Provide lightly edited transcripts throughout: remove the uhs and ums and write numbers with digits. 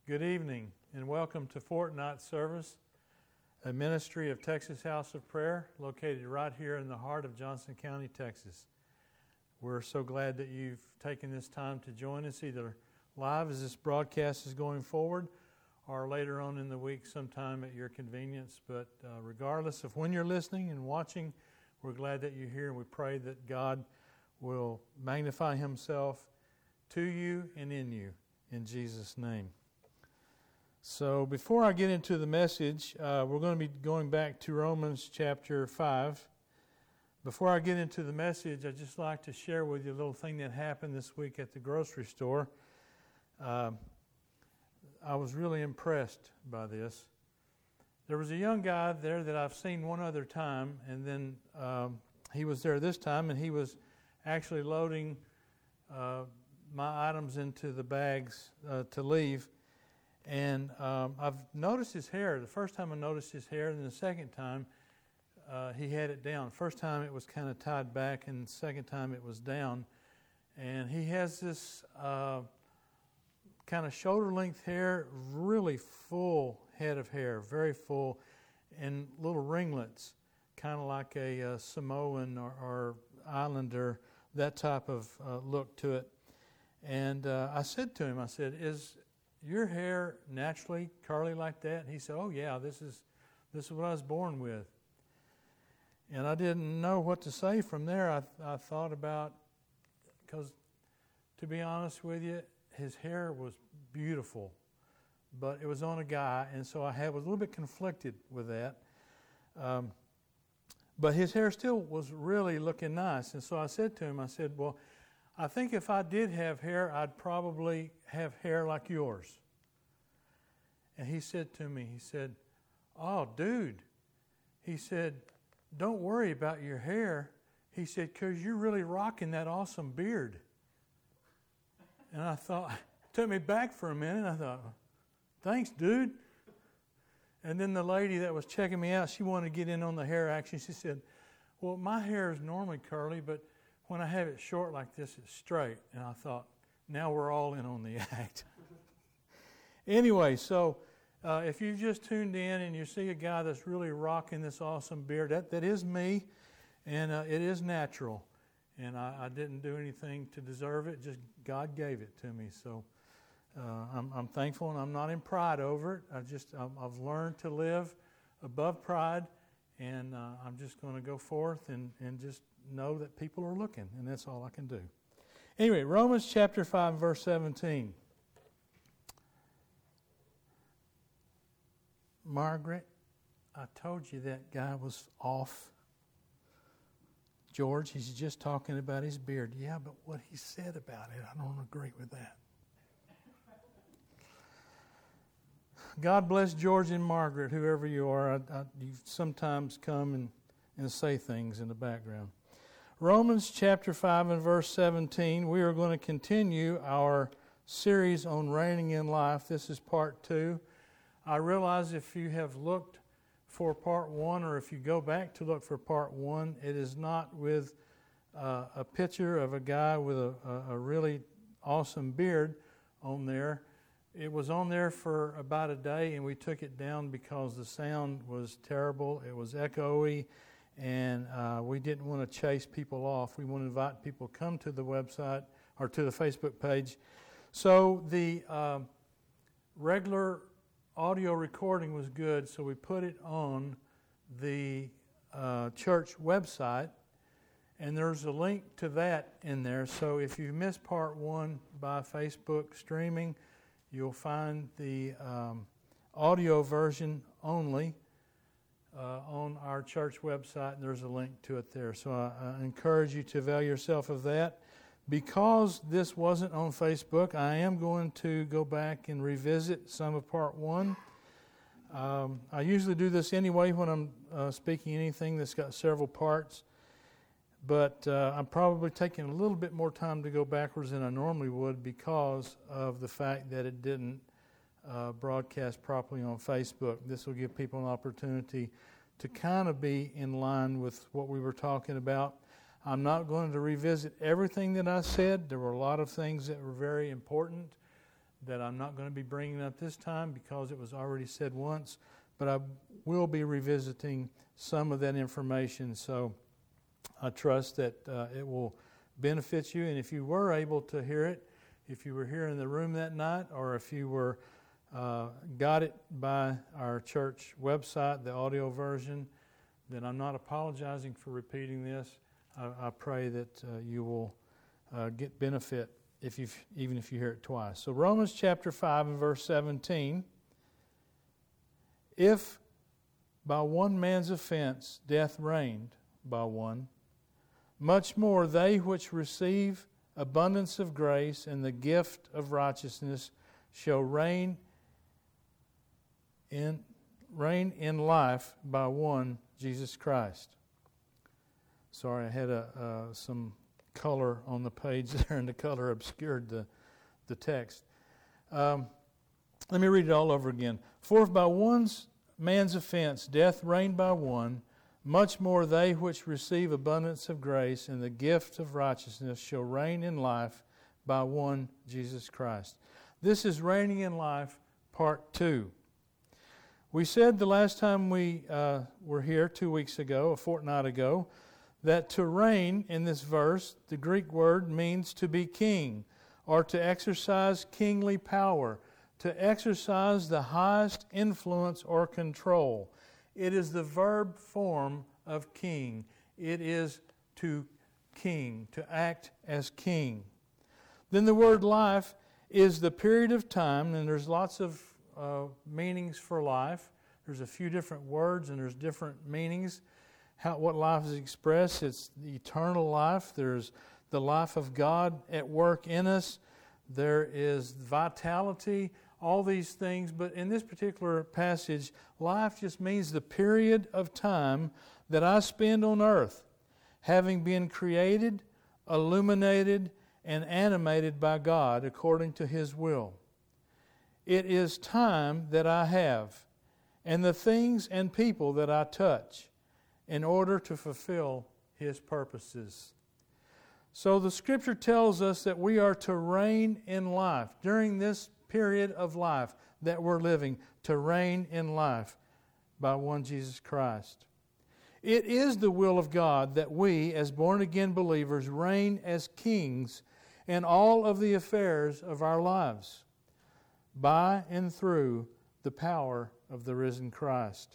Good evening and welcome to Fortnight Service, a ministry of Texas House of Prayer located right here in the heart of Johnson County, Texas. We're so glad that you've taken this time to join us either live as this broadcast is going forward or later on in the week sometime at your convenience. But regardless of when you're listening and watching, we're glad that you're here, and we pray that God will magnify Himself to you and in you in Jesus' name. So before I get into the message, we're going to be going back to Romans chapter 5. Before I get into the message, I'd just like to share with you a little thing that happened this week at the grocery store. I was really impressed by this. There was a young guy there that I've seen one other time, and then he was there this time, and he was actually loading my items into the bags to leave. And I've noticed his hair. The first time I noticed his hair, and then the second time he had it down. First time it was kind of tied back, and the second time it was down. And he has this kind of shoulder-length hair, really full head of hair, very full, and little ringlets, kind of like a Samoan or Islander, that type of look to it. And I said to him, I said, "Is your hair naturally curly like that?" And he said, "Oh yeah, this is what I was born with." And I didn't know what to say from there. I thought about, because to be honest with you, his hair was beautiful, but it was on a guy, and so I was a little bit conflicted with that. But his hair still was really looking nice, and so I said to him, I said, "Well, I think if I did have hair, I'd probably have hair like yours." And he said to me, he said, "Oh, dude," he said, "don't worry about your hair." He said, "'cause you're really rocking that awesome beard." And I thought, it took me back for a minute. I thought, "Thanks, dude." And then the lady that was checking me out, she wanted to get in on the hair action. She said, "Well, my hair is normally curly, but when I have it short like this, it's straight." And I thought, now we're all in on the act. Anyway, so if you just tuned in and you see a guy that's really rocking this awesome beard, that is me, and it is natural. And I didn't do anything to deserve it, just God gave it to me. So I'm thankful, and I'm not in pride over it. I've learned to live above pride, and I'm just going to go forth and just know that people are looking, and that's all I can do. Anyway, Romans chapter 5, verse 17. Margaret, I told you that guy was off. George, he's just talking about his beard. Yeah, but what he said about it, I don't agree with that. God bless George and Margaret, whoever you are. You sometimes come and say things in the background. Romans chapter 5 and verse 17, we are going to continue our series on reigning in life. This is part 2. I realize if you have looked for part 1, or if you go back to look for part 1, it is not with a picture of a guy with a really awesome beard on there. It was on there for about a day, and we took it down because the sound was terrible. It was echoey. And we didn't want to chase people off. We want to invite people to come to the website or to the Facebook page. So the regular audio recording was good, so we put it on the church website, and there's a link to that in there. So if you missed part 1 by Facebook streaming, you'll find the audio version only on our church website, and there's a link to it there. So I encourage you to avail yourself of that. Because this wasn't on Facebook, I am going to go back and revisit some of part 1. I usually do this anyway when I'm speaking anything that's got several parts, but I'm probably taking a little bit more time to go backwards than I normally would because of the fact that it didn't broadcast properly on Facebook. This will give people an opportunity to kind of be in line with what we were talking about. I'm not going to revisit everything that I said. There were a lot of things that were very important that I'm not going to be bringing up this time because it was already said once, but I will be revisiting some of that information. So I trust that it will benefit you. And if you were able to hear it, if you were here in the room that night, or if you were got it by our church website, the audio version, then I'm not apologizing for repeating this. I pray that you will get benefit even if you hear it twice. So Romans chapter 5 and verse 17. If by one man's offense death reigned by one, much more they which receive abundance of grace and the gift of righteousness shall reign in life by one, Jesus Christ. Sorry, I had some color on the page there, and the color obscured the text. Let me read it all over again. For if by one man's offense death reigned by one, much more they which receive abundance of grace and the gift of righteousness shall reign in life by one, Jesus Christ. This is reigning in life, part 2. We said the last time we were here 2 weeks ago, a fortnight ago, that to reign in this verse, the Greek word means to be king, or to exercise kingly power, to exercise the highest influence or control. It is the verb form of king. It is to king, to act as king. Then the word life is the period of time, and there's lots of meanings for life. There's a few different words and there's different meanings. What life is expressed, it's the eternal life. There's the life of God at work in us. There is vitality, all these things. But in this particular passage, life just means the period of time that I spend on earth, having been created, illuminated, and animated by God according to His will. It is time that I have, and the things and people that I touch, in order to fulfill His purposes. So the Scripture tells us that we are to reign in life during this period of life that we're living, to reign in life by one Jesus Christ. It is the will of God that we, as born-again believers, reign as kings in all of the affairs of our lives, by and through the power of the risen Christ.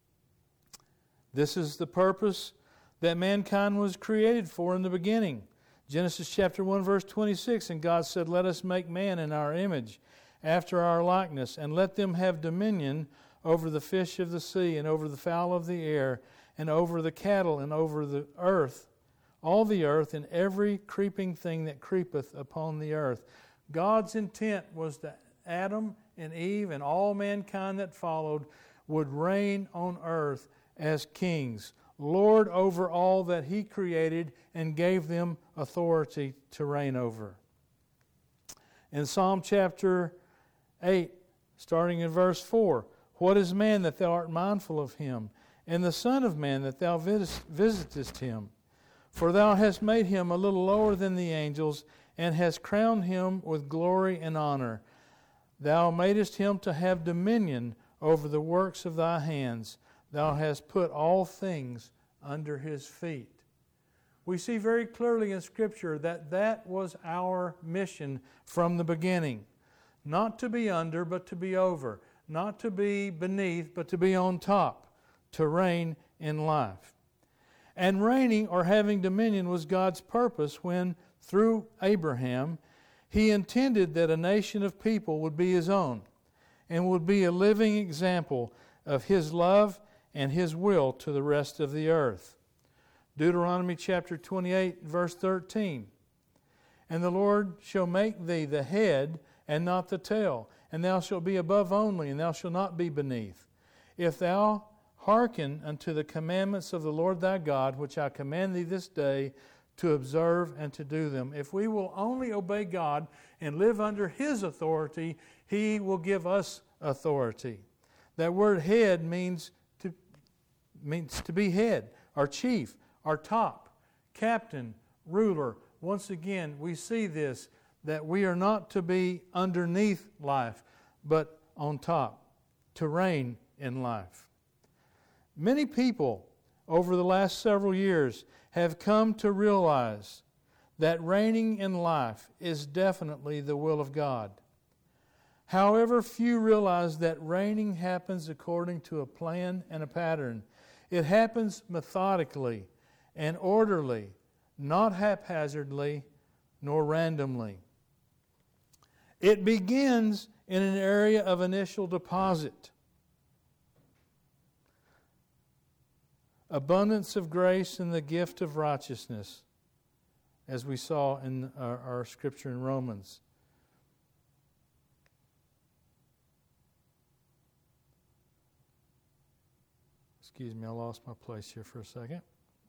This is the purpose that mankind was created for in the beginning. Genesis chapter 1 verse 26, and God said, "Let us make man in our image, after our likeness, and let them have dominion over the fish of the sea, and over the fowl of the air, and over the cattle, and over the earth, all the earth, and every creeping thing that creepeth upon the earth." God's intent was that Adam and Eve and all mankind that followed would reign on earth as kings, Lord over all that He created and gave them authority to reign over. In Psalm chapter 8, starting in verse 4, "What is man that thou art mindful of him, and the son of man that thou visitest him? For thou hast made him a little lower than the angels, and hast crowned him with glory and honor. Thou madest him to have dominion over the works of thy hands. Thou hast put all things under his feet." We see very clearly in Scripture that that was our mission from the beginning. Not to be under, but to be over. Not to be beneath, but to be on top. To reign in life. And reigning or having dominion was God's purpose when, through Abraham, He intended that a nation of people would be His own and would be a living example of His love and His will to the rest of the earth. Deuteronomy chapter 28, verse 13. "And the Lord shall make thee the head and not the tail, and thou shalt be above only, and thou shalt not be beneath. If thou hearken unto the commandments of the Lord thy God, which I command thee this day, to observe and to do them." If we will only obey God and live under His authority, He will give us authority. That word head means to be head, or chief, or top, captain, ruler. Once again, we see this. that we are not to be underneath life, but on top, to reign in life. Many people over the last several years have come to realize that reigning in life is definitely the will of God. However, few realize that reigning happens according to a plan and a pattern. It happens methodically and orderly, not haphazardly nor randomly. It begins in an area of initial deposit. Abundance of grace and the gift of righteousness, as we saw in our scripture in Romans. Excuse me, I lost my place here for a second.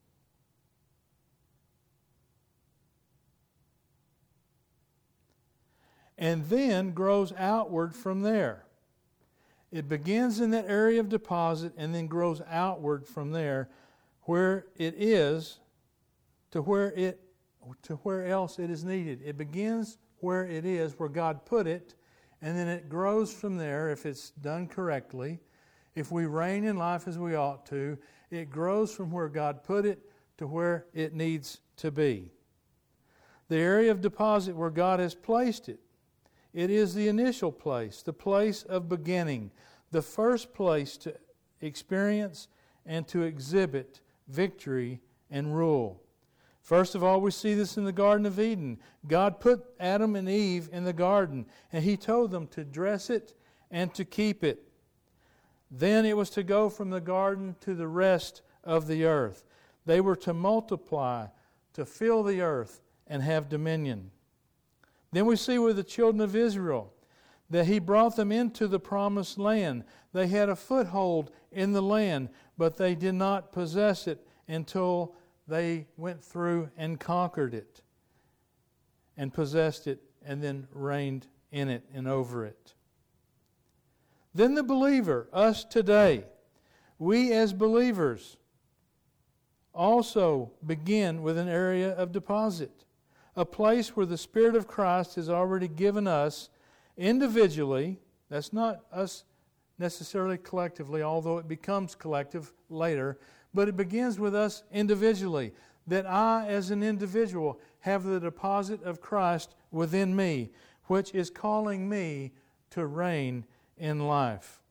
And then grows outward from there. It begins in that area of deposit and then grows outward from there, where it is to where else it is needed. It begins where it is, where God put it, and then it grows from there if it's done correctly. If we reign in life as we ought to, it grows from where God put it to where it needs to be. The area of deposit where God has placed it. It is the initial place, the place of beginning, the first place to experience and to exhibit victory and rule. First of all, we see this in the Garden of Eden. God put Adam and Eve in the garden, and He told them to dress it and to keep it. Then it was to go from the garden to the rest of the earth. They were to multiply, to fill the earth, and have dominion. Then we see with the children of Israel that He brought them into the promised land. They had a foothold in the land, but they did not possess it until they went through and conquered it and possessed it and then reigned in it and over it. Then the believer, us today, we as believers also begin with an area of deposit, a place where the Spirit of Christ has already given us individually. That's not us necessarily collectively, although it becomes collective later, but it begins with us individually, that I as an individual have the deposit of Christ within me, which is calling me to reign in life.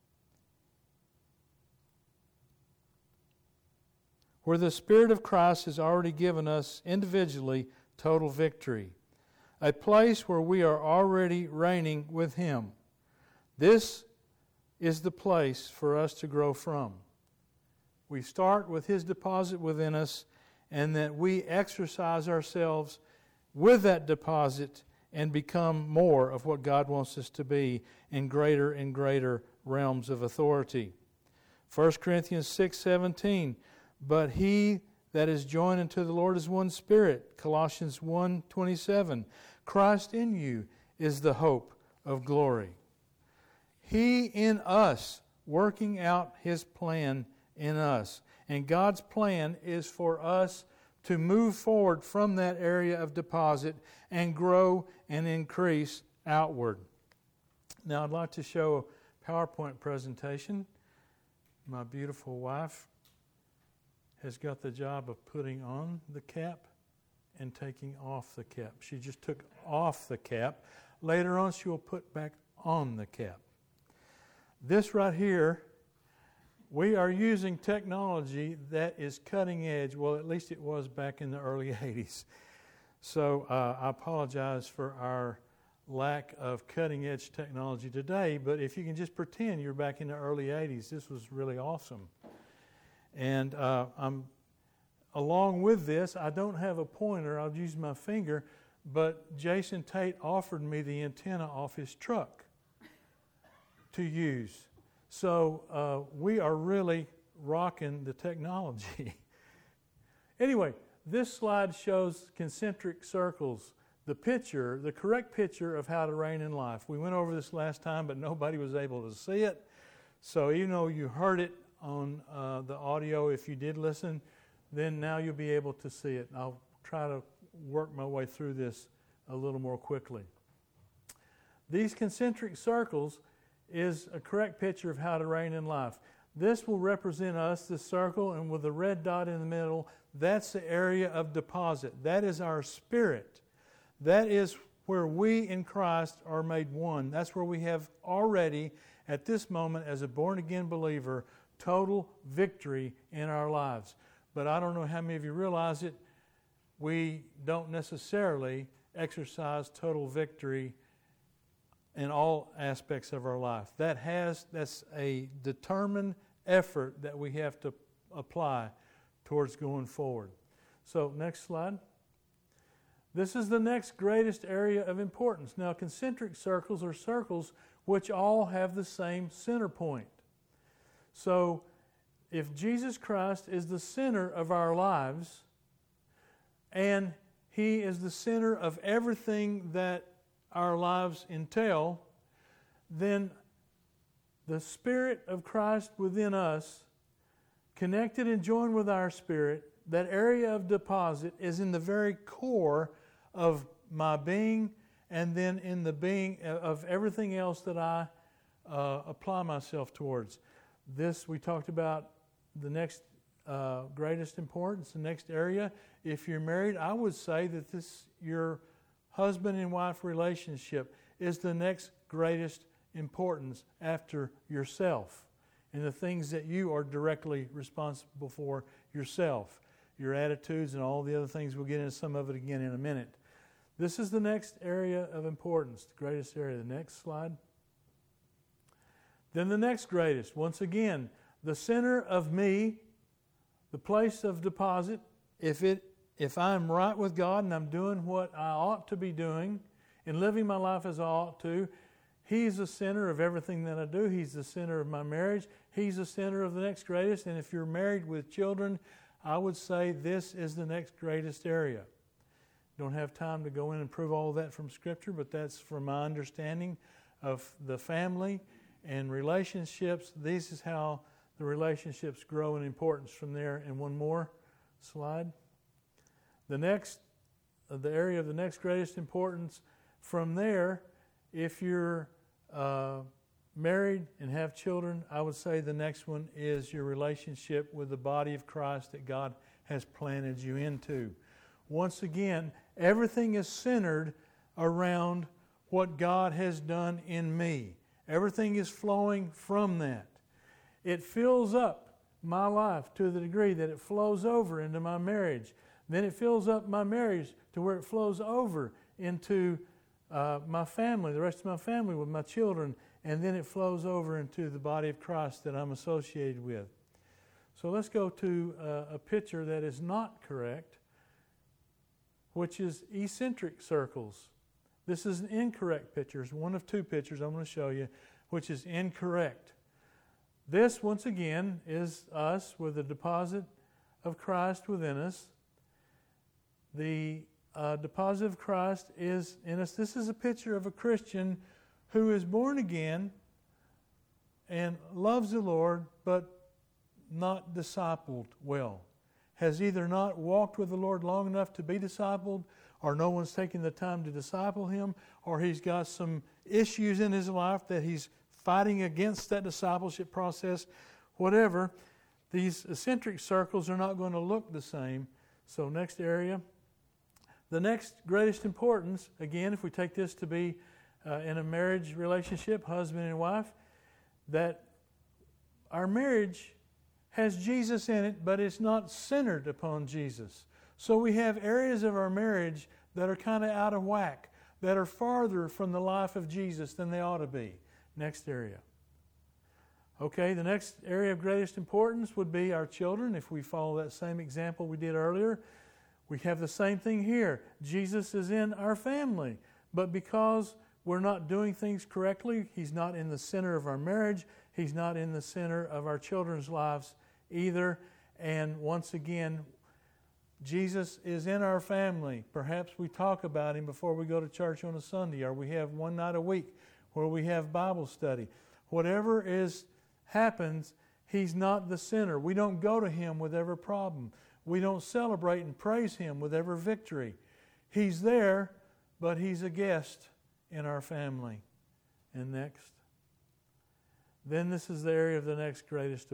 Where the Spirit of Christ has already given us individually total victory. A place where we are already reigning with Him. This is the place for us to grow from. We start with His deposit within us, and that we exercise ourselves with that deposit and become more of what God wants us to be in greater and greater realms of authority. 1 Corinthians 6:17, but he that is joined unto the Lord is one spirit. Colossians 1:27, Christ in you is the hope of glory. He in us, working out His plan in us. And God's plan is for us to move forward from that area of deposit and grow and increase outward. Now I'd like to show a PowerPoint presentation. My beautiful wife has got the job of putting on the cap and taking off the cap. She just took off the cap. Later on she will put back on the cap. This right here, we are using technology that is cutting edge. Well, at least it was back in the early 80s. So I apologize for our lack of cutting edge technology today, but if you can just pretend you're back in the early 80s, this was really awesome. And along with this, I don't have a pointer, I'll use my finger, but Jason Tate offered me the antenna off his truck to use. So we are really rocking the technology. Anyway, this slide shows concentric circles, the correct picture of how to reign in life. We went over this last time, but nobody was able to see it. So even though you heard it on the audio, if you did listen, then now you'll be able to see it. I'll try to work my way through this a little more quickly. These concentric circles is a correct picture of how to reign in life. This will represent us, this circle, and with the red dot in the middle, that's the area of deposit. That is our spirit. That is where we in Christ are made one. That's where we have already, at this moment, as a born-again believer, total victory in our lives. But I don't know how many of you realize it, we don't necessarily exercise total victory in all aspects of our life. That's a determined effort that we have to apply towards going forward. So, next slide. This is the next greatest area of importance. Now, concentric circles are circles which all have the same center point. So, if Jesus Christ is the center of our lives, and He is the center of everything that our lives entail, then the Spirit of Christ within us, connected and joined with our spirit, that area of deposit is in the very core of my being, and then in the being of everything else that I apply myself towards. This we talked about the next greatest importance, the next area. If you're married, I would say that your husband and wife relationship is the next greatest importance after yourself and the things that you are directly responsible for yourself, your attitudes and all the other things. We'll get into some of it again in a minute. This is the next area of importance, the greatest area. The next slide. Then the next greatest, once again, the center of me, the place of deposit. If I'm right with God and I'm doing what I ought to be doing and living my life as I ought to, He's the center of everything that I do. He's the center of my marriage. He's the center of the next greatest. And if you're married with children, I would say this is the next greatest area. Don't have time to go in and prove all of that from Scripture, but that's from my understanding of the family and relationships. This is how the relationships grow in importance from there. And one more slide. The area of the next greatest importance from there, if you're married and have children, I would say the next one is your relationship with the body of Christ that God has planted you into. Once again, everything is centered around what God has done in me. Everything is flowing from that. It fills up my life to the degree that it flows over into my marriage. Then it fills up my marriage to where it flows over into my family, the rest of my family with my children, and then it flows over into the body of Christ that I'm associated with. So let's go to a picture that is not correct, which is eccentric circles. This is an incorrect picture. It's one of two pictures I'm going to show you, which is incorrect. This, once again, is us with the deposit of Christ within us. The deposit of Christ is in us. This is a picture of a Christian who is born again and loves the Lord, but not discipled well. Has either not walked with the Lord long enough to be discipled, or no one's taking the time to disciple him, or he's got some issues in his life that he's fighting against that discipleship process. Whatever, these eccentric circles are not going to look the same. So next area. The next greatest importance, again, if we take this to be in a marriage relationship, husband and wife, that our marriage has Jesus in it, but it's not centered upon Jesus. So we have areas of our marriage that are kind of out of whack, that are farther from the life of Jesus than they ought to be. Next area. Okay, the next area of greatest importance would be our children. If we follow that same example we did earlier, we have the same thing here. Jesus is in our family, but because we're not doing things correctly, He's not in the center of our marriage, He's not in the center of our children's lives either. And once again, Jesus is in our family. Perhaps we talk about Him before we go to church on a Sunday, or we have one night a week where we have Bible study. Whatever happens, He's not the center. We don't go to Him with every problem. We don't celebrate and praise Him with every victory. He's there, but He's a guest in our family. And next. Then this is the area of the next greatest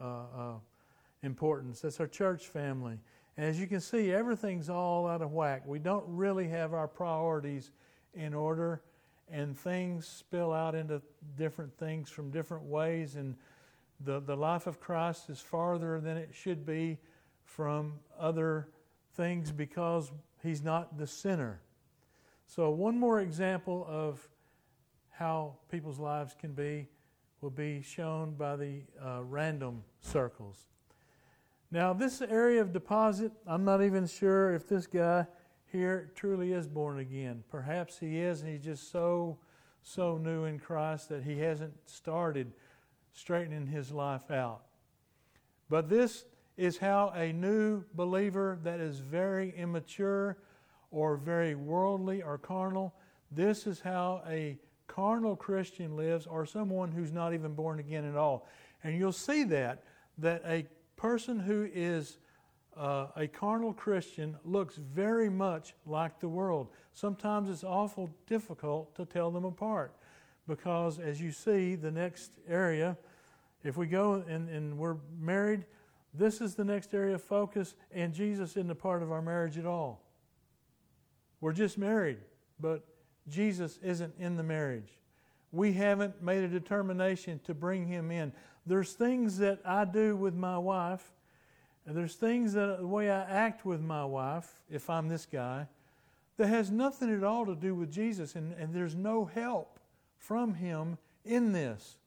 importance. That's our church family. And as you can see, everything's all out of whack. We don't really have our priorities in order, and things spill out into different things from different ways, and the life of Christ is farther than it should be from other things because He's not the center. So one more example of how people's lives can be will be shown by the random circles. Now, this area of deposit, I'm not even sure if this guy here truly is born again. Perhaps he is, and he's just so new in Christ that he hasn't started straightening his life out. But this is how a new believer that is very immature or very worldly or carnal, this is how a carnal Christian lives, or someone who's not even born again at all. And you'll see that a person who is a carnal Christian looks very much like the world. Sometimes it's awful difficult to tell them apart because, as you see, the next area, if we go and we're married, this is the next area of focus, and Jesus isn't a part of our marriage at all. We're just married, but Jesus isn't in the marriage. We haven't made a determination to bring Him in. There's things that I do with my wife, and there's things that the way I act with my wife, if I'm this guy, that has nothing at all to do with Jesus, and there's no help from Him in this.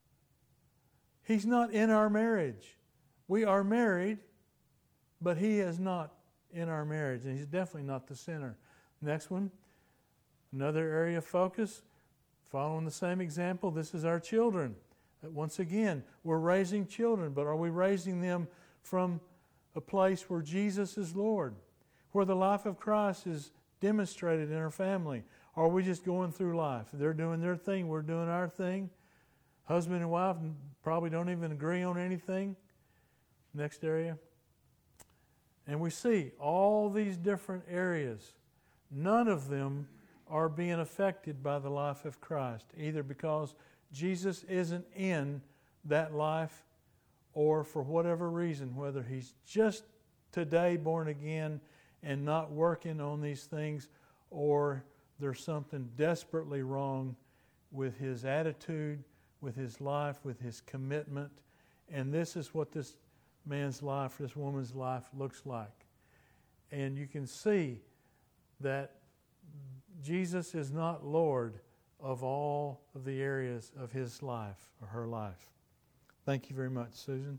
He's not in our marriage. We are married, but He is not in our marriage, and He's definitely not the center. Next one, another area of focus, following the same example, this is our children. Once again, we're raising children, but are we raising them from a place where Jesus is Lord, where the life of Christ is demonstrated in our family? Or are we just going through life? They're doing their thing, we're doing our thing. Husband and wife probably don't even agree on anything. Next area. And we see all these different areas. None of them are being affected by the life of Christ, either because Jesus isn't in that life or for whatever reason, whether he's just today born again and not working on these things, or there's something desperately wrong with his attitude, with his life, with his commitment. And this is what this man's life, this woman's life looks like. And you can see that Jesus is not Lord of all of the areas of his life or her life. Thank you very much, Susan.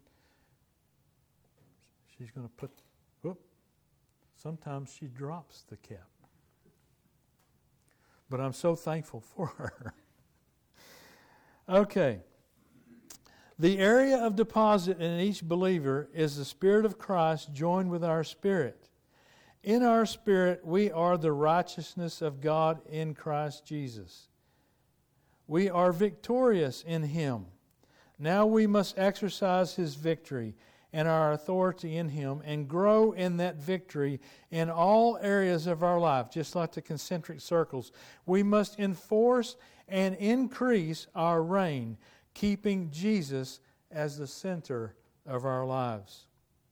She's going to put, sometimes she drops the cap. But I'm so thankful for her. Okay. The area of deposit in each believer is the Spirit of Christ joined with our spirit. In our spirit, we are the righteousness of God in Christ Jesus. We are victorious in Him. Now we must exercise His victory and our authority in Him and grow in that victory in all areas of our life, just like the concentric circles. We must enforce and increase our reign, keeping Jesus as the center of our lives.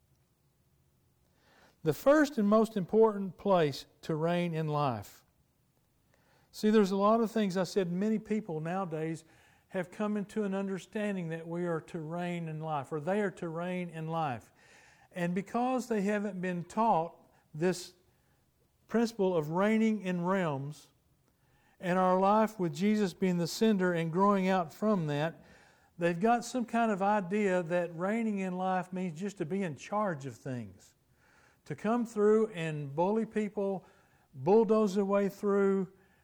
The first and most important place to reign in life. See, there's a lot of things I said. Many people nowadays have come into an understanding that we are to reign in life, or they are to reign in life. And because they haven't been taught this principle of reigning in realms, and our life with Jesus being the center and growing out from that, they've got some kind of idea that reigning in life means just to be in charge of things. To come through and bully people, bulldoze their way through,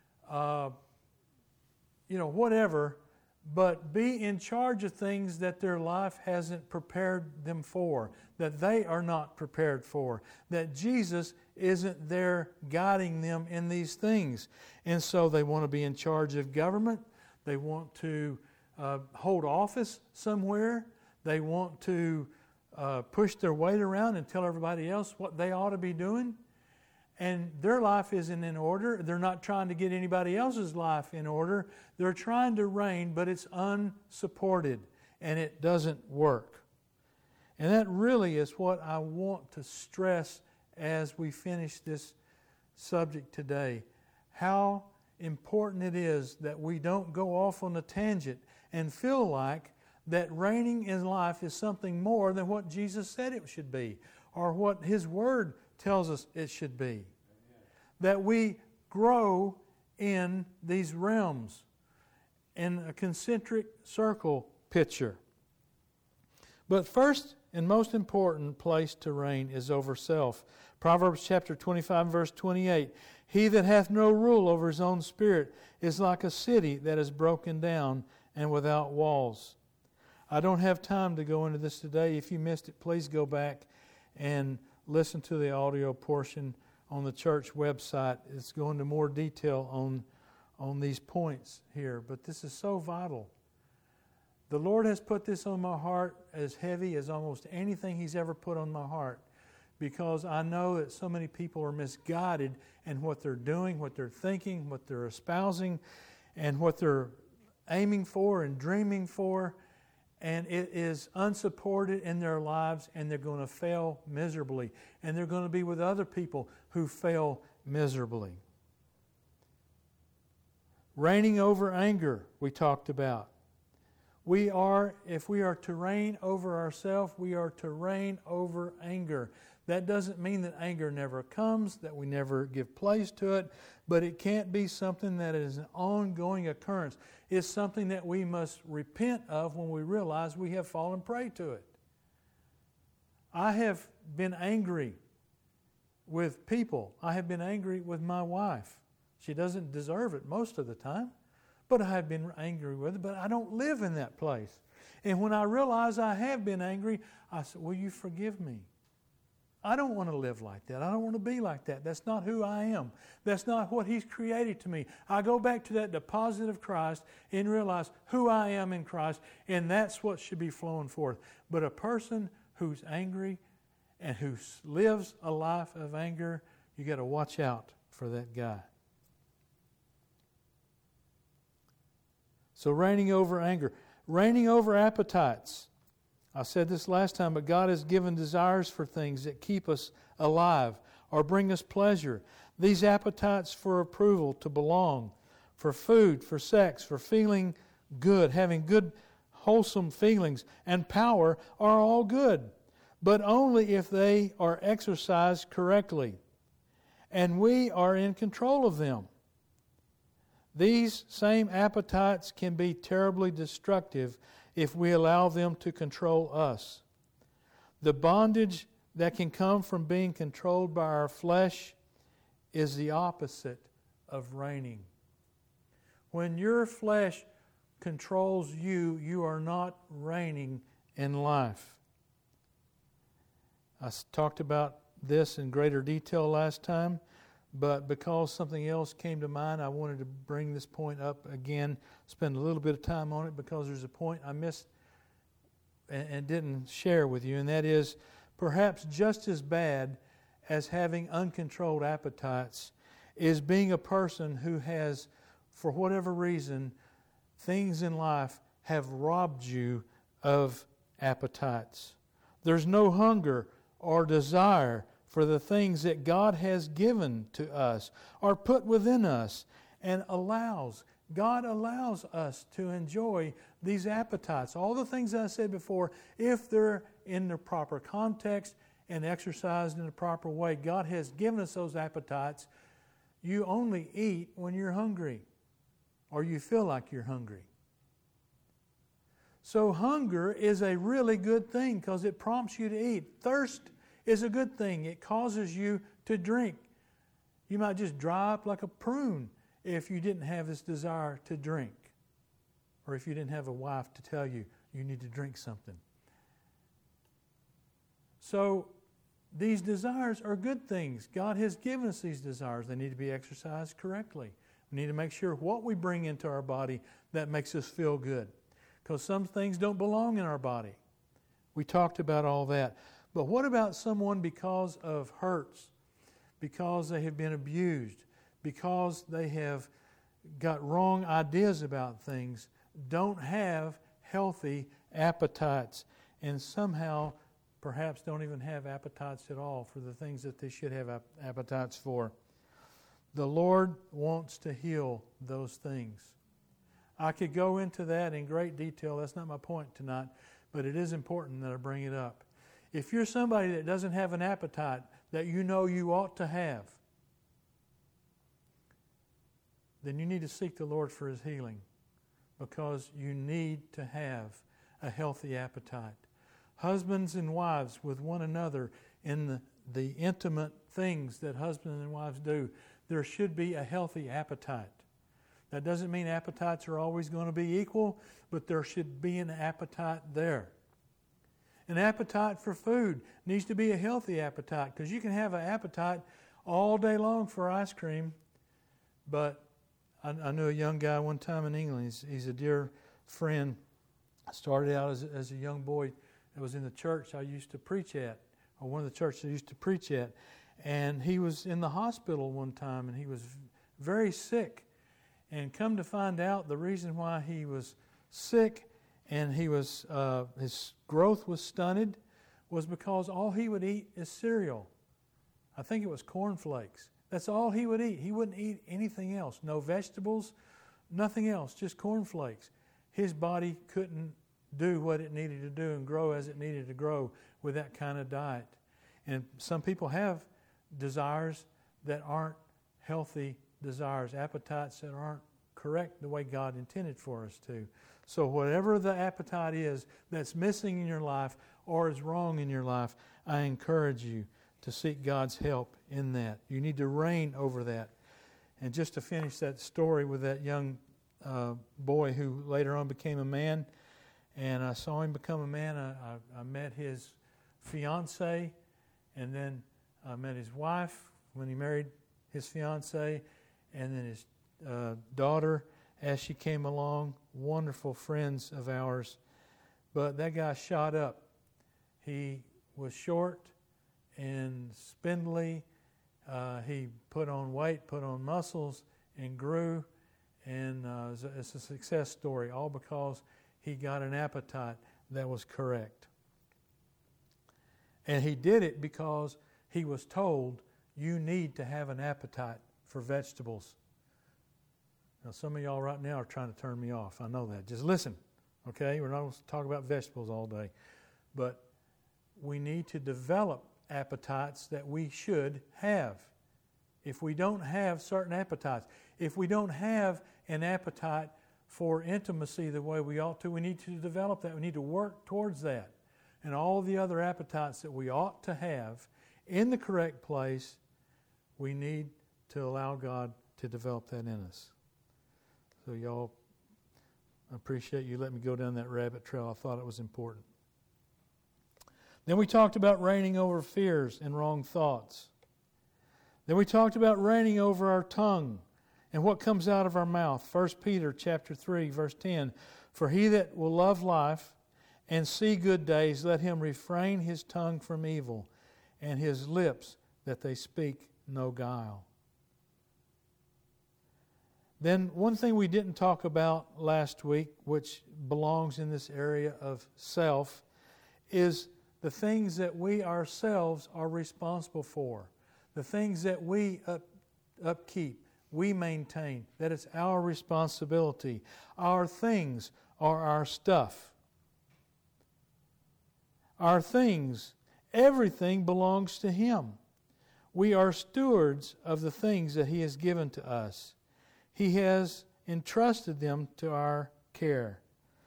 whatever, but be in charge of things that their life hasn't prepared them for, that they are not prepared for, that Jesus isn't there guiding them in these things. And so they want to be in charge of government. They want to hold office somewhere. They want to push their weight around and tell everybody else what they ought to be doing. and their life isn't in order. They're not trying to get anybody else's life in order. They're trying to reign, but it's unsupported, and it doesn't work. And that really is what I want to stress as we finish this subject today. How important it is that we don't go off on a tangent and feel like that reigning in life is something more than what Jesus said it should be, or what His Word tells us it should be. Amen. That we grow in these realms in a concentric circle picture. But first and most important place to reign is over self. Proverbs chapter 25, verse 28. He that hath no rule over his own spirit is like a city that is broken down and without walls. I don't have time to go into this today. If you missed it, please go back and listen to the audio portion on the church website. It's going into more detail on these points here. But this is so vital. The Lord has put this on my heart as heavy as almost anything He's ever put on my heart, because I know that so many people are misguided in what they're doing, what they're thinking, what they're espousing, and what they're aiming for and dreaming for. And it is unsupported in their lives, and they're going to fail miserably. And they're going to be with other people who fail miserably. Reigning over anger, we talked about. If we are to reign over ourselves, we are to reign over anger. That doesn't mean that anger never comes, that we never give place to it, but it can't be something that is an ongoing occurrence. It's something that we must repent of when we realize we have fallen prey to it. I have been angry with people. I have been angry with my wife. She doesn't deserve it most of the time, but I have been angry with her, but I don't live in that place. And when I realize I have been angry, I said, will you forgive me? I don't want to live like that. I don't want to be like that. That's not who I am. That's not what He's created to me. I go back to that deposit of Christ and realize who I am in Christ, and that's what should be flowing forth. But a person who's angry and who lives a life of anger, you got to watch out for that guy. So reigning over anger. Reigning over appetites. I said this last time, but God has given desires for things that keep us alive or bring us pleasure. These appetites for approval, to belong, for food, for sex, for feeling good, having good, wholesome feelings, and power are all good, but only if they are exercised correctly, and we are in control of them. These same appetites can be terribly destructive if we allow them to control us. The bondage that can come from being controlled by our flesh is the opposite of reigning. When your flesh controls you, you are not reigning in life. I talked about this in greater detail last time, but because something else came to mind, I wanted to bring this point up again, spend a little bit of time on it, because there's a point I missed and didn't share with you, and that is perhaps just as bad as having uncontrolled appetites is being a person who has, for whatever reason, things in life have robbed you of appetites. There's no hunger or desire for the things that God has given to us or put within us and God allows us to enjoy these appetites. All the things I said before, if they're in the proper context and exercised in the proper way, God has given us those appetites. You only eat when you're hungry or you feel like you're hungry. So hunger is a really good thing because it prompts you to eat. Thirst is a good thing. It causes you to drink. You might just dry up like a prune if you didn't have this desire to drink, or if you didn't have a wife to tell you you need to drink something. So these desires are good things. God has given us these desires. They need to be exercised correctly. We need to make sure what we bring into our body that makes us feel good, because some things don't belong in our body. We talked about all that. But what about someone because of hurts, because they have been abused, because they have got wrong ideas about things, don't have healthy appetites, and somehow perhaps don't even have appetites at all for the things that they should have appetites for. The Lord wants to heal those things. I could go into that in great detail. That's not my point tonight, but it is important that I bring it up. If you're somebody that doesn't have an appetite that you know you ought to have, then you need to seek the Lord for His healing, because you need to have a healthy appetite. Husbands and wives with one another in the intimate things that husbands and wives do, there should be a healthy appetite. That doesn't mean appetites are always going to be equal, but there should be an appetite there. An appetite for food needs to be a healthy appetite, because you can have an appetite all day long for ice cream, but I knew a young guy one time in England. He's a dear friend. I started out as a young boy that was in the church I used to preach at, or one of the churches I used to preach at. And he was in the hospital one time, and he was very sick. And come to find out, the reason why he was sick and his growth was stunted was because all he would eat is cereal. I think it was cornflakes. That's all he would eat. He wouldn't eat anything else. No vegetables, nothing else, just cornflakes. His body couldn't do what it needed to do and grow as it needed to grow with that kind of diet. And some people have desires that aren't healthy desires, appetites that aren't correct the way God intended for us to. So whatever the appetite is that's missing in your life or is wrong in your life, I encourage you to seek God's help in that. You need to reign over that. And just to finish that story with that young boy who later on became a man, and I saw him become a man. I met his fiancée, and then I met his wife when he married his fiancée, and then his daughter as she came along, wonderful friends of ours. But that guy shot up. He was short and spindly. He put on weight, put on muscles, and grew. And it's a success story, all because he got an appetite that was correct. And he did it because he was told, you need to have an appetite for vegetables. Now, some of y'all right now are trying to turn me off. I know that. Just listen, okay? We're not going to talk about vegetables all day. But we need to develop appetites that we should have. If we don't have certain appetites, if we don't have an appetite for intimacy the way we ought to, we need to develop that. We need to work towards that. And all the other appetites that we ought to have in the correct place, we need to allow God to develop that in us. So y'all, I appreciate you letting me go down that rabbit trail. I thought it was important. Then we talked about reigning over fears and wrong thoughts. Then we talked about reigning over our tongue and what comes out of our mouth. 1 Peter chapter 3, verse 10. For he that will love life and see good days, let him refrain his tongue from evil and his lips that they speak no guile. Then one thing we didn't talk about last week, which belongs in this area of self, is the things that we ourselves are responsible for. The things that we upkeep, we maintain, that it's our responsibility. Our things are our stuff. Our things, everything belongs to Him. We are stewards of the things that He has given to us. He has entrusted them to our care.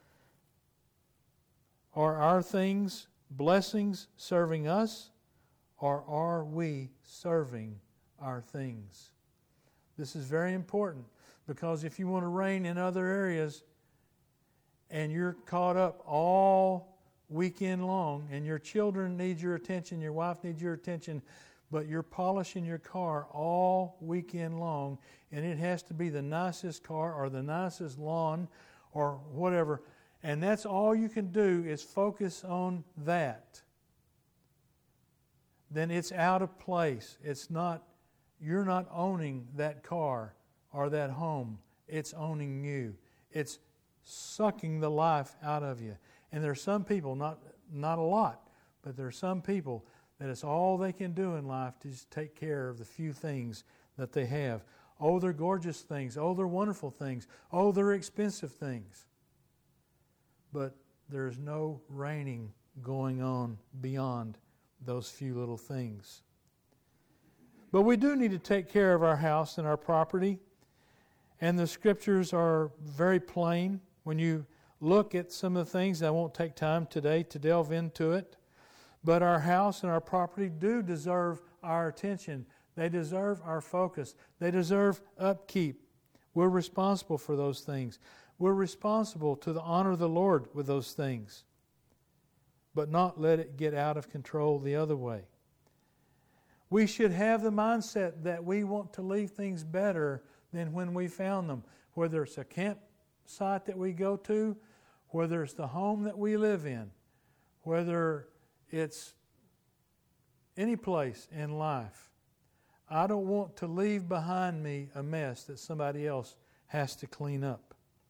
Are our things blessings serving us, or are we serving our things? This is very important, because if you want to reign in other areas and you're caught up all weekend long and your children need your attention, your wife needs your attention, but you're polishing your car all weekend long, and it has to be the nicest car or the nicest lawn or whatever, and that's all you can do is focus on that, then it's out of place. It's not you're not owning that car or that home. It's owning you. It's sucking the life out of you. And there are some people, not a lot, but there are some people that it's all they can do in life to just take care of the few things that they have. Oh, they're gorgeous things. Oh, they're wonderful things. Oh, they're expensive things. But there's no reigning going on beyond those few little things. But we do need to take care of our house and our property. And the Scriptures are very plain. When you look at some of the things, I won't take time today to delve into it. But our house and our property do deserve our attention. They deserve our focus. They deserve upkeep. We're responsible for those things. We're responsible to honor the Lord with those things, but not let it get out of control the other way. We should have the mindset that we want to leave things better than when we found them, whether it's a campsite that we go to, whether it's the home that we live in, whether it's any place in life. I don't want to leave behind me a mess that somebody else has to clean up.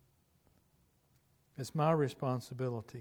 It's my responsibility.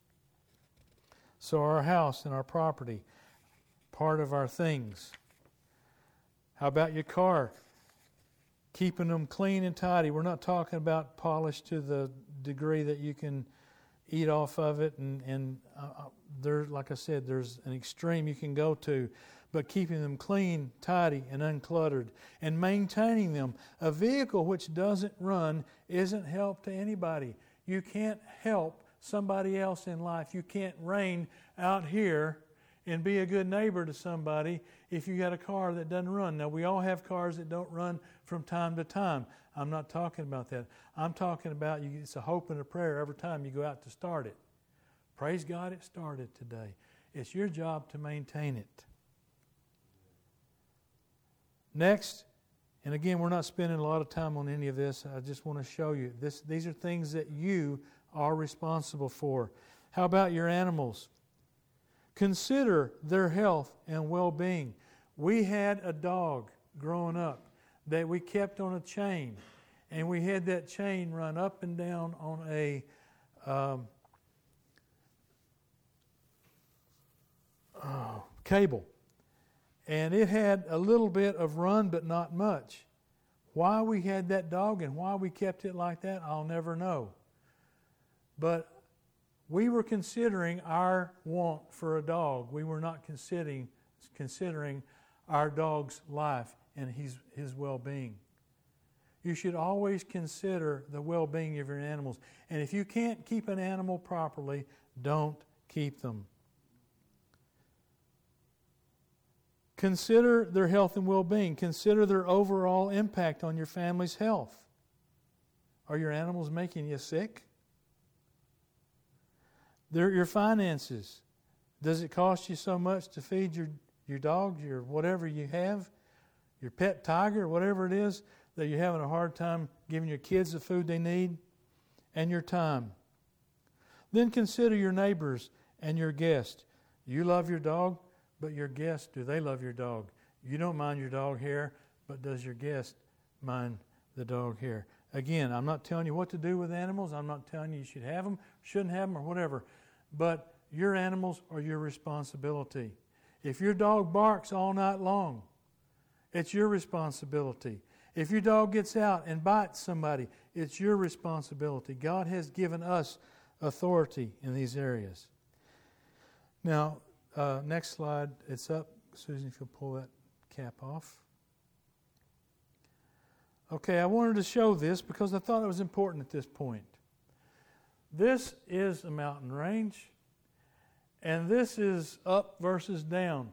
So our house and our property, part of our things. How about your car? Keeping them clean and tidy. We're not talking about polished to the degree that you can eat off of it. And there, like I said, there's an extreme you can go to. But keeping them clean, tidy, and uncluttered, and maintaining them. A vehicle which doesn't run isn't help to anybody. You can't help somebody else in life. You can't reign out here and be a good neighbor to somebody if you got a car that doesn't run. Now, we all have cars that don't run from time to time. I'm not talking about that. I'm talking about it's a hope and a prayer every time you go out to start it. Praise God it started today. It's your job to maintain it. Next, and again, we're not spending a lot of time on any of this. I just want to show you. These are things that you are responsible for. How about your animals? Consider their health and well-being. We had a dog growing up that we kept on a chain, and we had that chain run up and down on a cable. And it had a little bit of run, but not much. Why we had that dog and why we kept it like that, I'll never know. But we were considering our want for a dog. We were not considering our dog's life and his well-being. You should always consider the well-being of your animals. And if you can't keep an animal properly, don't keep them. Consider their health and well-being. Consider their overall impact on your family's health. Are your animals making you sick? Your finances. Does it cost you so much to feed your dog, your whatever you have, your pet tiger, whatever it is, that you're having a hard time giving your kids the food they need? And your time. Then consider your neighbors and your guests. You love your dog, but your guests, do they love your dog? You don't mind your dog hair, but does your guest mind the dog hair? Again, I'm not telling you what to do with animals. I'm not telling you should have them, shouldn't have them, or whatever. But your animals are your responsibility. If your dog barks all night long, it's your responsibility. If your dog gets out and bites somebody, it's your responsibility. God has given us authority in these areas. Now, next slide, it's up. Susan, if you'll pull that cap off. Okay, I wanted to show this because I thought it was important at this point. This is a mountain range, and this is up versus down.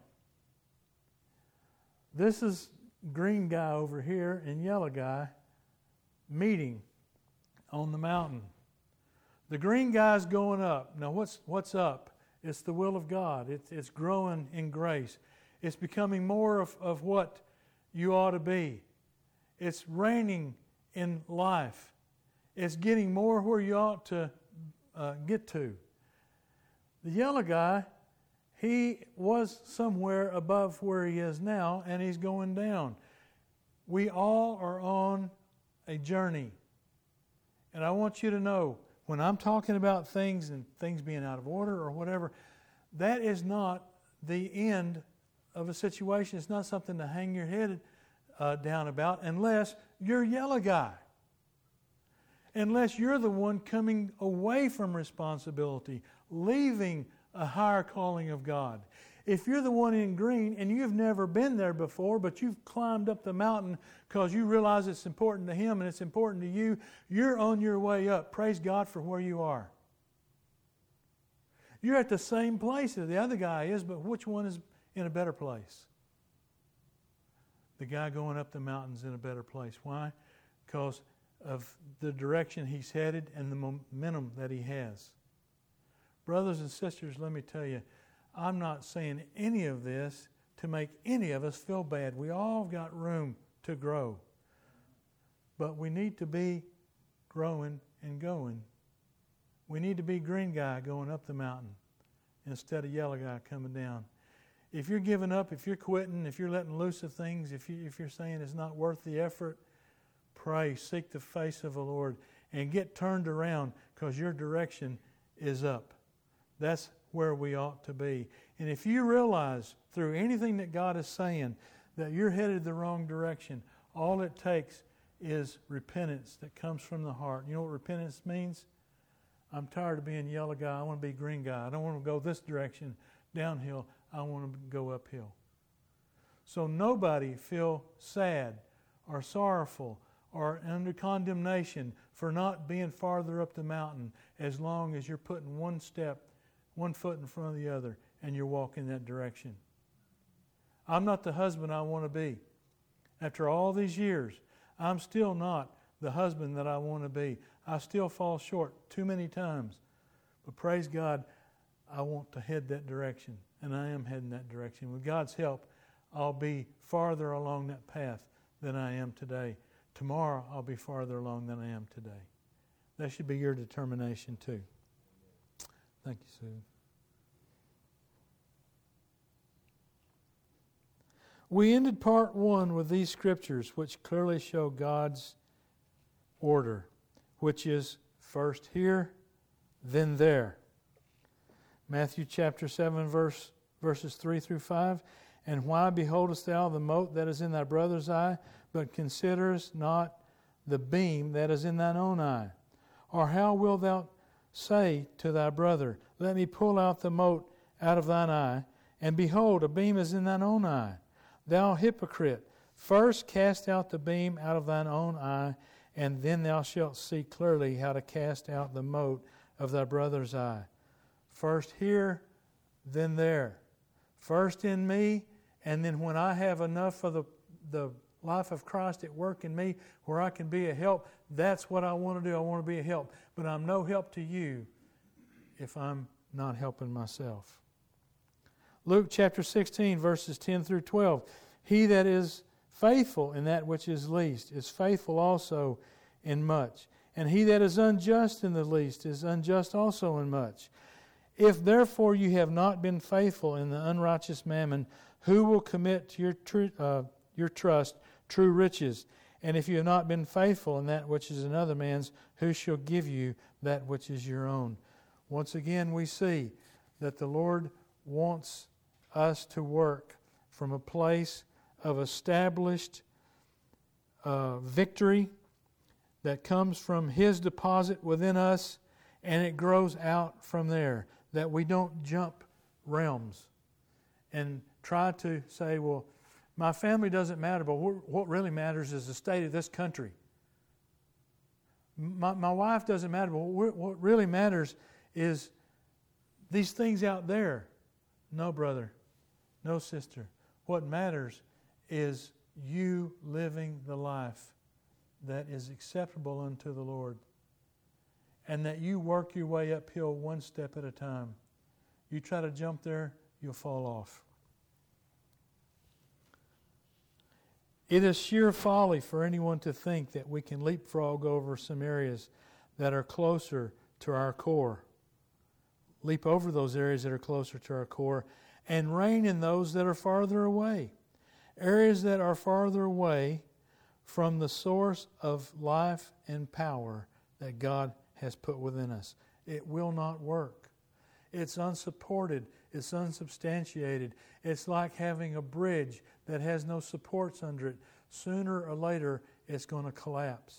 This is green guy over here and yellow guy meeting on the mountain. The green guy's going up. Now, what's up? It's the will of God. It's growing in grace. It's becoming more of what you ought to be. It's reigning in life. It's getting more where you ought to get to. The yellow guy, he was somewhere above where he is now, and he's going down. We all are on a journey. And I want you to know, when I'm talking about things and things being out of order or whatever, that is not the end of a situation. It's not something to hang your head down about unless you're yellow guy. Unless you're the one coming away from responsibility, leaving a higher calling of God. If you're the one in green and you've never been there before, but you've climbed up the mountain because you realize it's important to Him and it's important to you, you're on your way up. Praise God for where you are. You're at the same place that the other guy is, but which one is in a better place? The guy going up the mountain's in a better place. Why? Because of the direction he's headed and the momentum that he has. Brothers and sisters, let me tell you, I'm not saying any of this to make any of us feel bad. We all got room to grow. But we need to be growing and going. We need to be green guy going up the mountain instead of yellow guy coming down. If you're giving up, if you're quitting, if you're letting loose of things, if you're saying it's not worth the effort, pray, seek the face of the Lord, and get turned around because your direction is up. That's where we ought to be. And if you realize through anything that God is saying that you're headed the wrong direction, all it takes is repentance that comes from the heart. You know what repentance means? I'm tired of being yellow guy. I want to be green guy. I don't want to go this direction, downhill. I want to go uphill. So nobody feel sad or sorrowful or under condemnation for not being farther up the mountain as long as you're putting one foot in front of the other, and you're walking that direction. I'm not the husband I want to be. After all these years, I'm still not the husband that I want to be. I still fall short too many times. But praise God, I want to head that direction, and I am heading that direction. With God's help, I'll be farther along that path than I am today. Tomorrow, I'll be farther along than I am today. That should be your determination too. Thank you, Sue. We ended part 1 with these scriptures, which clearly show God's order, which is first here, then there. Matthew chapter 7, verses 3 through 5. And why beholdest thou the mote that is in thy brother's eye, but considerest not the beam that is in thine own eye? Or how wilt thou say to thy brother, let me pull out the mote out of thine eye, and behold, a beam is in thine own eye? Thou hypocrite, first cast out the beam out of thine own eye, and then thou shalt see clearly how to cast out the mote of thy brother's eye. First here, then there. First in me, and then when I have enough of the life of Christ at work in me where I can be a help, that's what I want to do. I want to be a help. But I'm no help to you if I'm not helping myself. Luke chapter 16, verses 10 through 12. He that is faithful in that which is least is faithful also in much. And he that is unjust in the least is unjust also in much. If therefore you have not been faithful in the unrighteous mammon, who will commit to your trust true riches? And if you have not been faithful in that which is another man's, who shall give you that which is your own? Once again, we see that the Lord wants us to work from a place of established victory that comes from His deposit within us, and it grows out from there, that we don't jump realms and try to say, well, my family doesn't matter, but what really matters is the state of this country. My wife doesn't matter, but what really matters is these things out there. No, brother. No, sister. What matters is you living the life that is acceptable unto the Lord, and that you work your way uphill one step at a time. You try to jump there, you'll fall off. It is sheer folly for anyone to think that we can leapfrog over some areas that are closer to our core. Leap over those areas that are closer to our core and reign in those that are farther away. Areas that are farther away from the source of life and power that God has put within us. It will not work. It's unsupported. It's unsubstantiated. It's like having a bridge that has no supports under it. Sooner or later, it's going to collapse.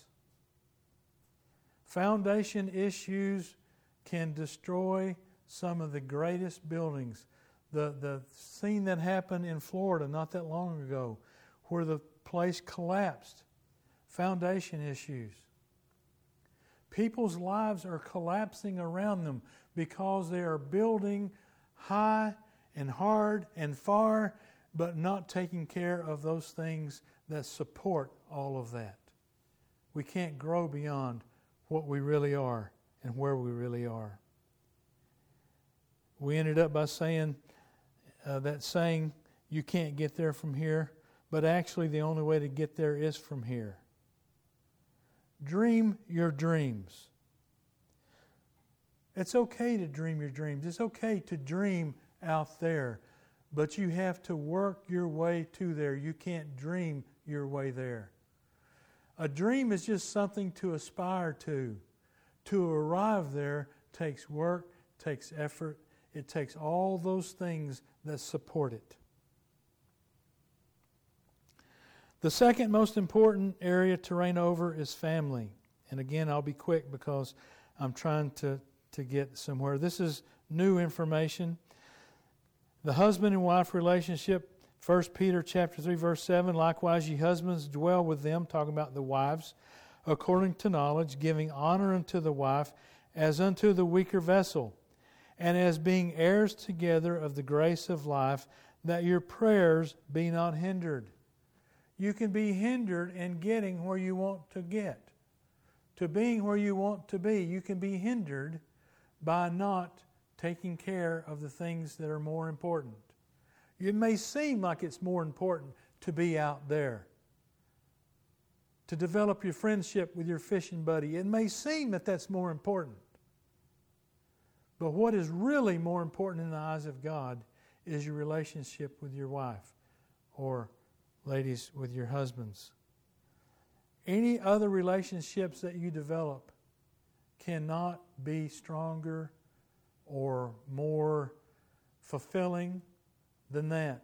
Foundation issues can destroy some of the greatest buildings. The scene that happened in Florida not that long ago, where the place collapsed. Foundation issues. People's lives are collapsing around them because they are building high and hard and far, but not taking care of those things that support all of that. We can't grow beyond what we really are and where we really are. We ended up by saying that saying, you can't get there from here, but actually the only way to get there is from here. Dream your dreams. It's okay to dream your dreams. It's okay to dream out there, but you have to work your way to there. You can't dream your way there. A dream is just something to aspire to. To arrive there takes work, takes effort. It takes all those things that support it. The second most important area to reign over is family. And again, I'll be quick because I'm trying to get somewhere. This is new information. The husband and wife relationship, 1 Peter chapter 3, verse 7, likewise ye husbands dwell with them, talking about the wives, according to knowledge, giving honor unto the wife as unto the weaker vessel, and as being heirs together of the grace of life, that your prayers be not hindered. You can be hindered in getting where you want to get. To being where you want to be, you can be hindered by not taking care of the things that are more important. It may seem like it's more important to be out there, to develop your friendship with your fishing buddy. It may seem that that's more important. But what is really more important in the eyes of God is your relationship with your wife, or ladies, with your husbands. Any other relationships that you develop cannot be stronger or more fulfilling than that.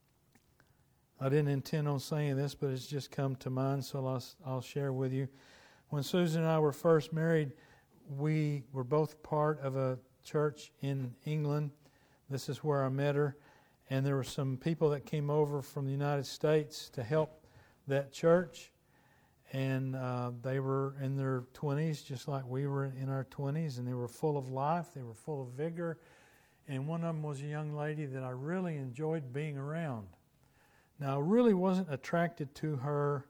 I didn't intend on saying this, but it's just come to mind, so I'll share with you. When Susan and I were first married, we were both part of a church in England. This is where I met her. And there were some people that came over from the United States to help that church. And they were in their 20s, just like we were in our 20s. And they were full of life. They were full of vigor. And one of them was a young lady that I really enjoyed being around. Now, I really wasn't attracted to her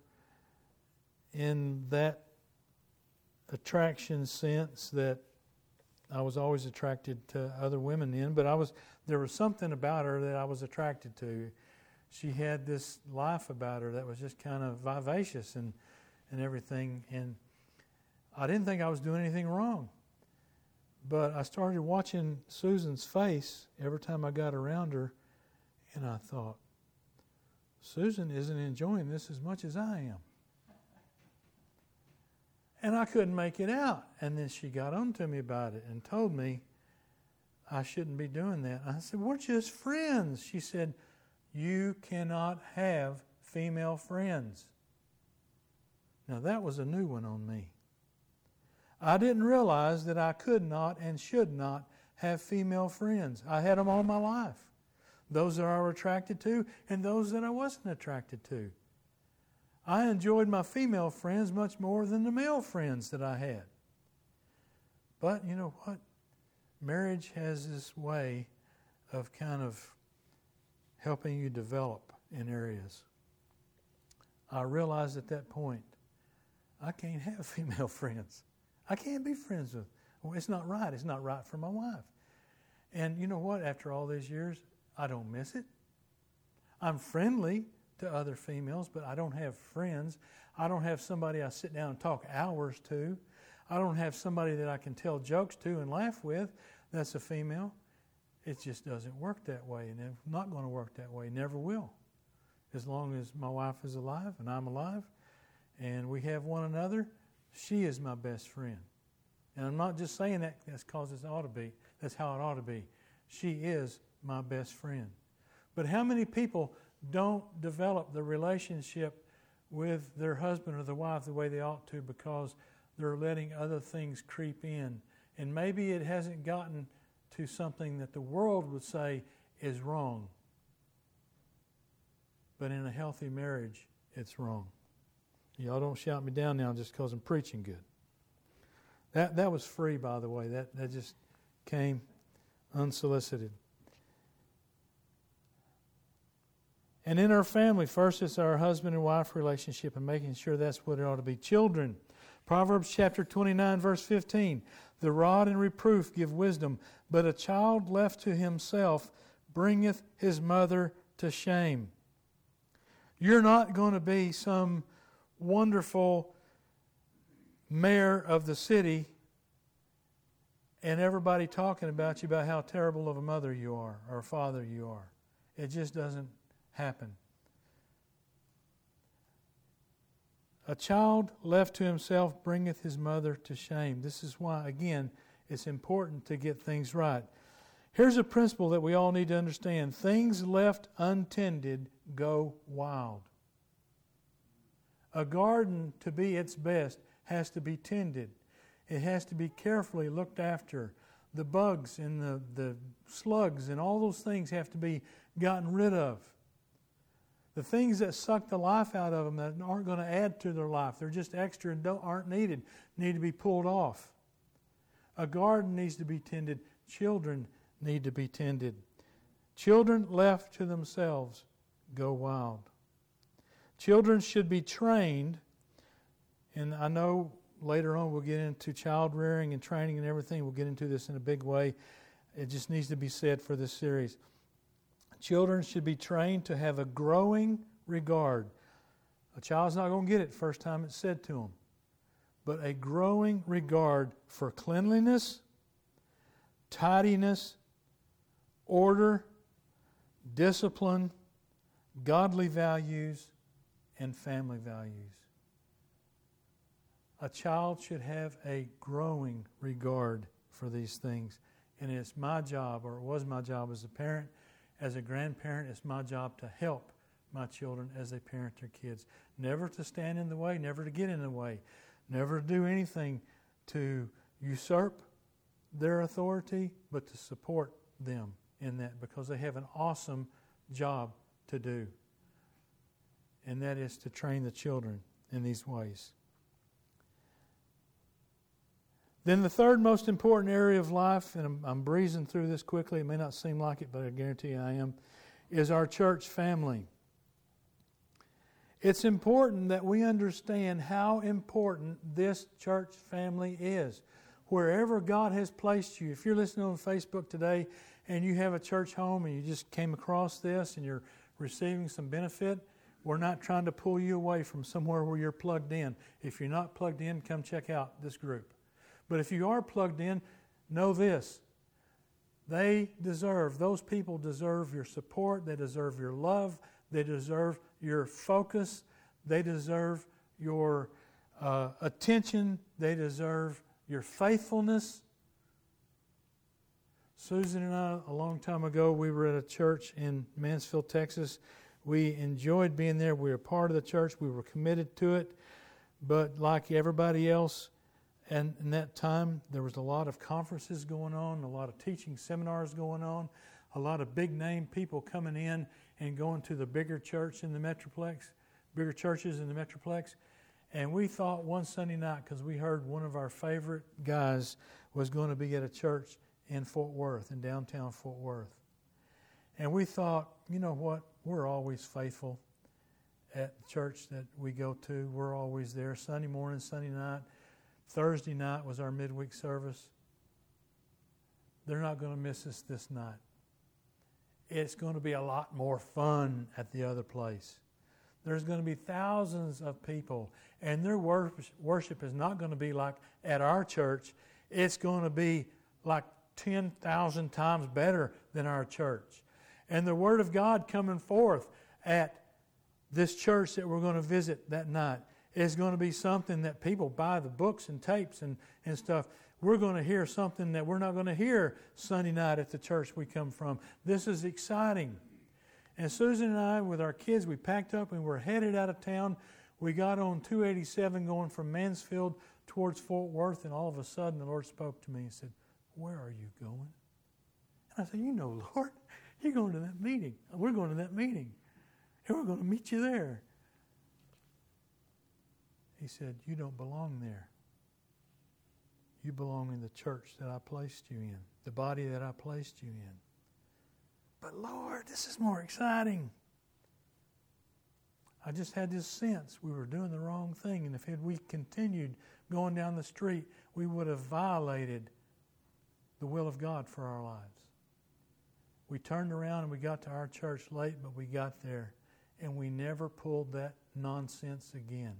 in that attraction sense that I was always attracted to other women in, but there was something about her that I was attracted to. She had this life about her that was just kind of vivacious and everything, and I didn't think I was doing anything wrong. But I started watching Susan's face every time I got around her, and I thought, Susan isn't enjoying this as much as I am. And I couldn't make it out. And then she got on to me about it and told me I shouldn't be doing that. I said, we're just friends. She said, you cannot have female friends. Now that was a new one on me. I didn't realize that I could not and should not have female friends. I had them all my life. Those that I were attracted to and those that I wasn't attracted to. I enjoyed my female friends much more than the male friends that I had. But you know what? Marriage has this way of kind of helping you develop in areas. I realized at that point, I can't have female friends. I can't be friends with. Well, it's not right. It's not right for my wife. And you know what? After all these years, I don't miss it. I'm friendly to other females, but I don't have friends. I don't have somebody I sit down and talk hours to. I don't have somebody that I can tell jokes to and laugh with that's a female. It just doesn't work that way, and it's not going to work that way. Never will. As long as my wife is alive and I'm alive, and we have one another, she is my best friend. And I'm not just saying that that's because it ought to be. That's how it ought to be. She is my best friend. But how many people don't develop the relationship with their husband or the wife the way they ought to because they're letting other things creep in? And maybe it hasn't gotten to something that the world would say is wrong. But in a healthy marriage, it's wrong. Y'all don't shout me down now just because I'm preaching good. That was free, by the way. That just came unsolicited. And in our family, first it's our husband and wife relationship and making sure that's what it ought to be. Children, Proverbs chapter 29, verse 15. The rod and reproof give wisdom, but a child left to himself bringeth his mother to shame. You're not going to be some wonderful mayor of the city and everybody talking about you about how terrible of a mother you are or a father you are. It just doesn't happen. A child left to himself bringeth his mother to shame. This is why, again, it's important to get things right. Here's a principle that we all need to understand. Things left untended go wild. A garden, to be its best, has to be tended. It has to be carefully looked after. The bugs and the slugs and all those things have to be gotten rid of. The things that suck the life out of them that aren't going to add to their life, they're just extra and aren't needed, need to be pulled off. A garden needs to be tended. Children need to be tended. Children left to themselves go wild. Children should be trained, and I know later on we'll get into child rearing and training and everything. We'll get into this in a big way. It just needs to be said for this series. Children should be trained to have a growing regard. A child's not going to get it the first time it's said to them. But a growing regard for cleanliness, tidiness, order, discipline, godly values, and family values. A child should have a growing regard for these things. And it's my job, or it was my job as a parent, as a grandparent, it's my job to help my children as they parent their kids. Never to stand in the way, never to get in the way, never to do anything to usurp their authority, but to support them in that because they have an awesome job to do. And that is to train the children in these ways. Then the third most important area of life, and I'm breezing through this quickly, it may not seem like it, but I guarantee you I am, is our church family. It's important that we understand how important this church family is. Wherever God has placed you, if you're listening on Facebook today and you have a church home and you just came across this and you're receiving some benefit, we're not trying to pull you away from somewhere where you're plugged in. If you're not plugged in, come check out this group. But if you are plugged in, know this. Those people deserve your support. They deserve your love. They deserve your focus. They deserve your attention. They deserve your faithfulness. Susan and I, a long time ago, we were at a church in Mansfield, Texas. We enjoyed being there. We were part of the church. We were committed to it. But like everybody else, and in that time, there was a lot of conferences going on, a lot of teaching seminars going on, a lot of big-name people coming in and going to the bigger church in the Metroplex, bigger churches in the Metroplex. And we thought one Sunday night, because we heard one of our favorite guys was going to be at a church in Fort Worth, in downtown Fort Worth. And we thought, you know what, we're always faithful at the church that we go to. We're always there, Sunday morning, Sunday night. Thursday night was our midweek service. They're not going to miss us this night. It's going to be a lot more fun at the other place. There's going to be thousands of people, and their worship is not going to be like at our church. It's going to be like 10,000 times better than our church. And the Word of God coming forth at this church that we're going to visit that night is going to be something that people buy the books and tapes and stuff. We're going to hear something that we're not going to hear Sunday night at the church we come from. This is exciting. And Susan and I, with our kids, we packed up and we're headed out of town. We got on 287 going from Mansfield towards Fort Worth, and all of a sudden the Lord spoke to me and said, "Where are you going?" And I said, "You know, Lord, you're going to that meeting. We're going to that meeting. And we're going to meet you there." He said, "You don't belong there. You belong in the church that I placed you in, the body that I placed you in." But Lord, this is more exciting. I just had this sense we were doing the wrong thing, and if we continued going down the street, we would have violated the will of God for our lives. We turned around and we got to our church late, but we got there, and we never pulled that nonsense again.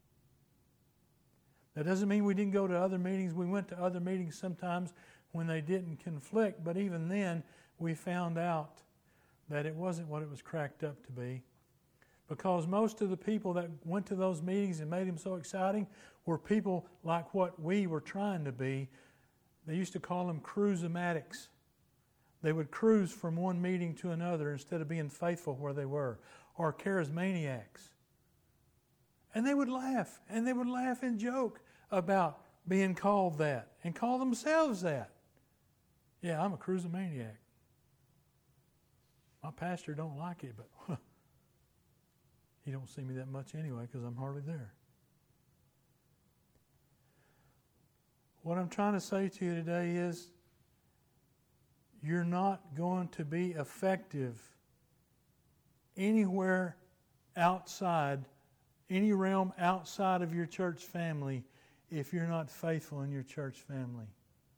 That doesn't mean we didn't go to other meetings. We went to other meetings sometimes when they didn't conflict, but even then we found out that it wasn't what it was cracked up to be. Because most of the people that went to those meetings and made them so exciting were people like what we were trying to be. They used to call them cruise-o-matics. They would cruise from one meeting to another instead of being faithful where they were. Or charismaniacs. And they would laugh. And they would laugh and joke about being called that. And call themselves that. "Yeah, I'm a cruise-o-maniac. My pastor don't like it, but he don't see me that much anyway because I'm hardly there." What I'm trying to say to you today is you're not going to be effective anywhere outside, any realm outside of your church family if you're not faithful in your church family.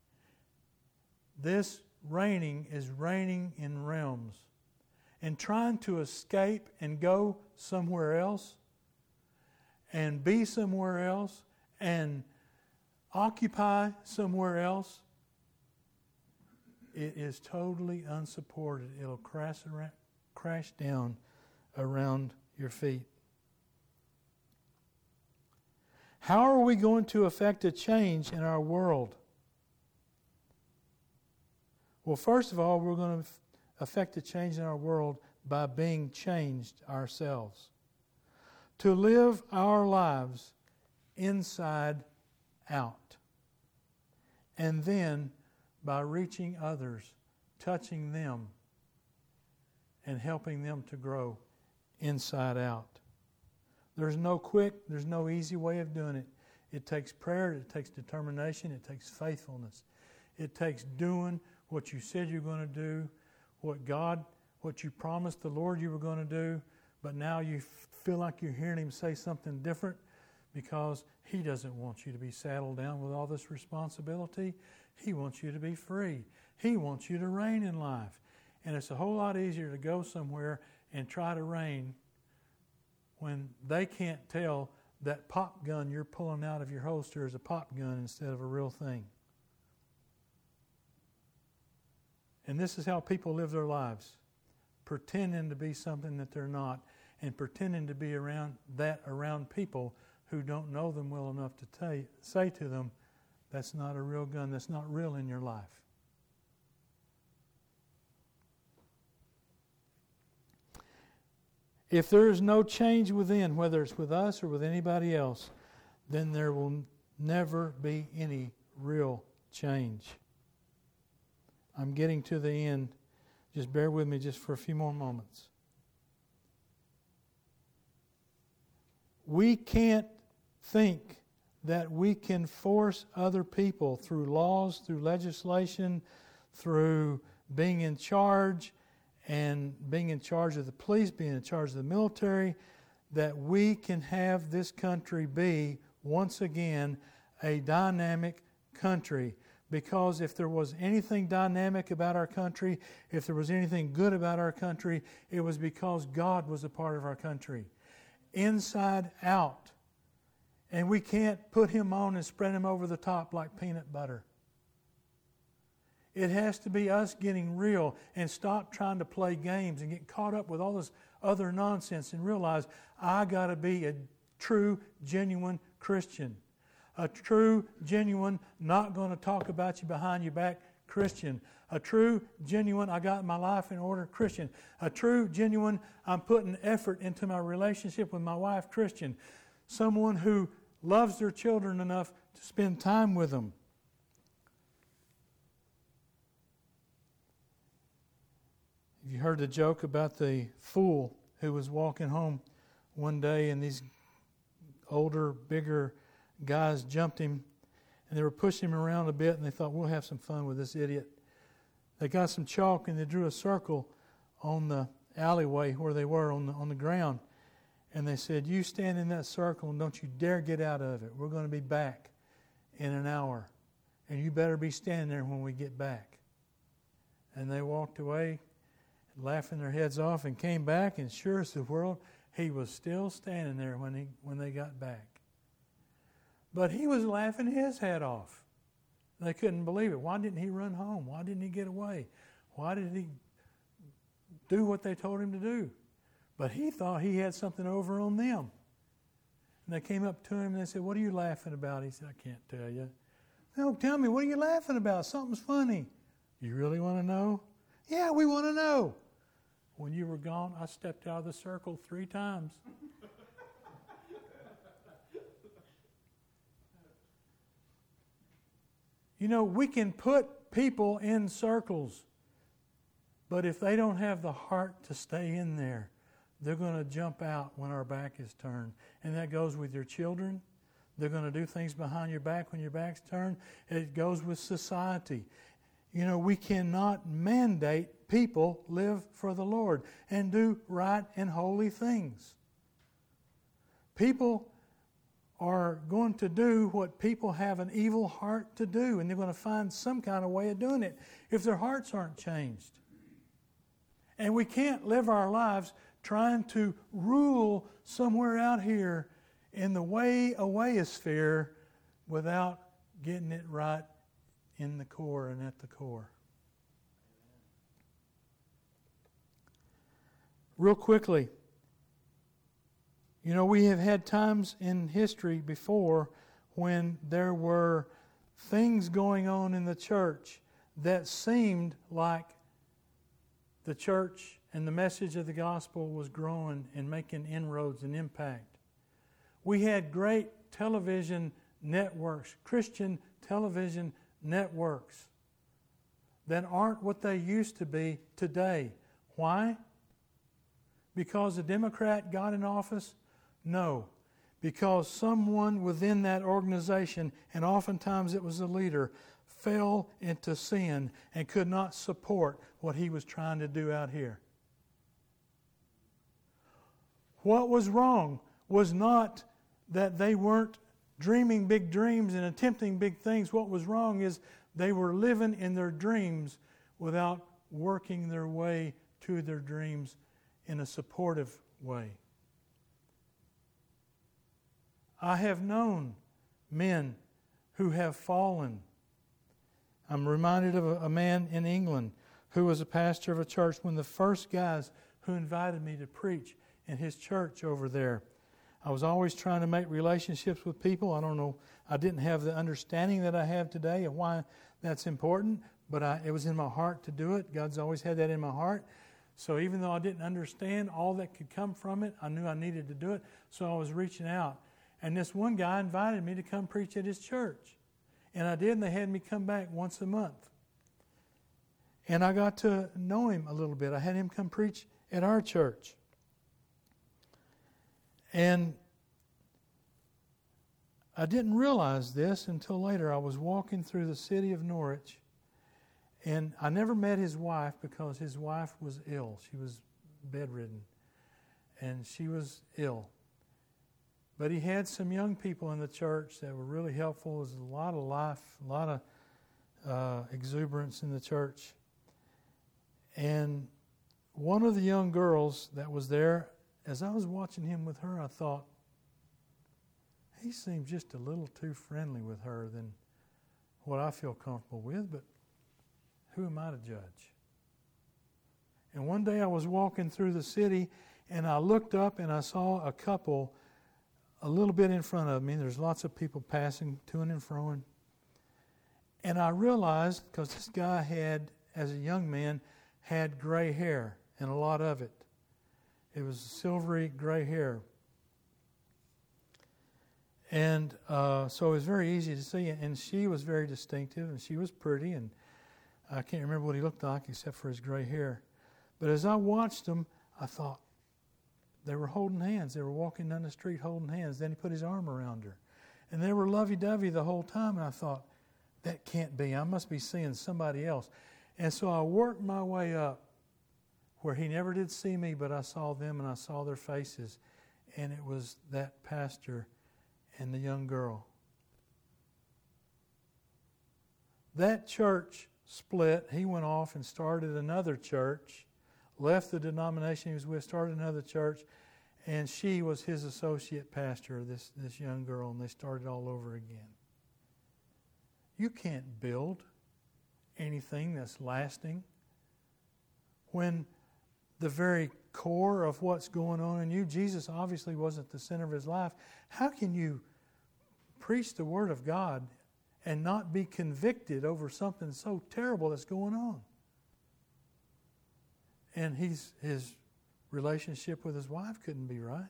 This reigning is reigning in realms. And trying to escape and go somewhere else and be somewhere else and occupy somewhere else, it is totally unsupported. It'll crash down around your feet. How are we going to affect a change in our world? Well, first of all, we're going to affect a change in our world by being changed ourselves. To live our lives inside out. And then by reaching others, touching them, and helping them to grow inside out. There's no easy way of doing it. It takes prayer, it takes determination, it takes faithfulness. It takes doing what you said you're going to do, what you promised the Lord you were going to do, but now you feel like you're hearing Him say something different because He doesn't want you to be saddled down with all this responsibility. He wants you to be free. He wants you to reign in life. And it's a whole lot easier to go somewhere and try to reign when they can't tell that pop gun you're pulling out of your holster is a pop gun instead of a real thing. And this is how people live their lives, pretending to be something that they're not, and pretending to be around people who don't know them well enough to say to them, "That's not a real gun, that's not real in your life." If there is no change within, whether it's with us or with anybody else, then there will never be any real change. I'm getting to the end. Just bear with me just for a few more moments. We can't think that we can force other people through laws, through legislation, through being in charge and being in charge of the police, being in charge of the military, that we can have this country be, once again, a dynamic country. Because if there was anything dynamic about our country, if there was anything good about our country, it was because God was a part of our country. Inside out. And we can't put Him on and spread Him over the top like peanut butter. It has to be us getting real and stop trying to play games and get caught up with all this other nonsense and realize I got to be true, genuine Christian. A true, genuine, not going to talk about you behind your back Christian. A true, genuine, I got my life in order Christian. A true, genuine, I'm putting effort into my relationship with my wife Christian. Someone who loves their children enough to spend time with them. Have you heard the joke about the fool who was walking home one day and these older, bigger guys jumped him and they were pushing him around a bit and they thought, we'll have some fun with this idiot. They got some chalk and they drew a circle on the alleyway where they were on the ground. And they said, you stand in that circle and don't you dare get out of it. We're going to be back in an hour. And you better be standing there when we get back. And they walked away, laughing their heads off, and came back, and sure as the world, he was still standing there when they got back. But he was laughing his head off. They couldn't believe it. Why didn't he run home? Why didn't he get away? Why did he do what they told him to do? But he thought he had something over on them. And they came up to him and they said, what are you laughing about? He said, I can't tell you. No, tell me, what are you laughing about? Something's funny. You really want to know? Yeah, we want to know. When you were gone, I stepped out of the circle 3 times. You know, we can put people in circles, but if they don't have the heart to stay in there, they're going to jump out when our back is turned. And that goes with your children. They're going to do things behind your back when your back's turned. It goes with society. You know, we cannot mandate people live for the Lord and do right and holy things. People are going to do what people have an evil heart to do, and they're going to find some kind of way of doing it if their hearts aren't changed. And we can't live our lives trying to rule somewhere out here in the way-away-sphere without getting it right in the core and at the core. Real quickly, you know, we have had times in history before when there were things going on in the church that seemed like the church and the message of the gospel was growing and making inroads and impact. We had great television networks, Christian television networks, that aren't what they used to be today. Why? Because a Democrat got in office? No. Because someone within that organization, and oftentimes it was the leader, fell into sin and could not support what he was trying to do out here. What was wrong was not that they weren't dreaming big dreams and attempting big things. What was wrong is they were living in their dreams without working their way to their dreams in a supportive way. I have known men who have fallen. I'm reminded of a man in England who was a pastor of a church, one of the first guys who invited me to preach in his church over there. I was always trying to make relationships with people. I don't know, I didn't have the understanding that I have today of why that's important, but it was in my heart to do it. God's always had that in my heart. So even though I didn't understand all that could come from it, I knew I needed to do it, so I was reaching out. And this one guy invited me to come preach at his church. And I did, and they had me come back once a month. And I got to know him a little bit. I had him come preach at our church. And I didn't realize this until later. I was walking through the city of Norwich, and I never met his wife because his wife was ill. She was bedridden, and she was ill. But he had some young people in the church that were really helpful. There was a lot of life, a lot of exuberance in the church. And one of the young girls that was there, as I was watching him with her, I thought, he seems just a little too friendly with her than what I feel comfortable with, but who am I to judge? And one day I was walking through the city, and I looked up and I saw a couple a little bit in front of me. There's lots of people passing to and fro. And I realized, because this guy had, as a young man, had gray hair, and a lot of it. It was silvery gray hair. And so it was very easy to see. And she was very distinctive, and she was pretty, and I can't remember what he looked like except for his gray hair. But as I watched them, I thought, they were holding hands. They were walking down the street holding hands. Then he put his arm around her. And they were lovey-dovey the whole time. And I thought, that can't be. I must be seeing somebody else. And so I worked my way up where he never did see me, but I saw them and I saw their faces. And it was that pastor and the young girl. That church split. He went off and started another church, left the denomination he was with, started another church, and she was his associate pastor, this young girl, and they started all over again. You can't build anything that's lasting when the very core of what's going on in you, Jesus obviously wasn't the center of his life. How can you preach the Word of God and not be convicted over something so terrible that's going on? And his relationship with his wife couldn't be right.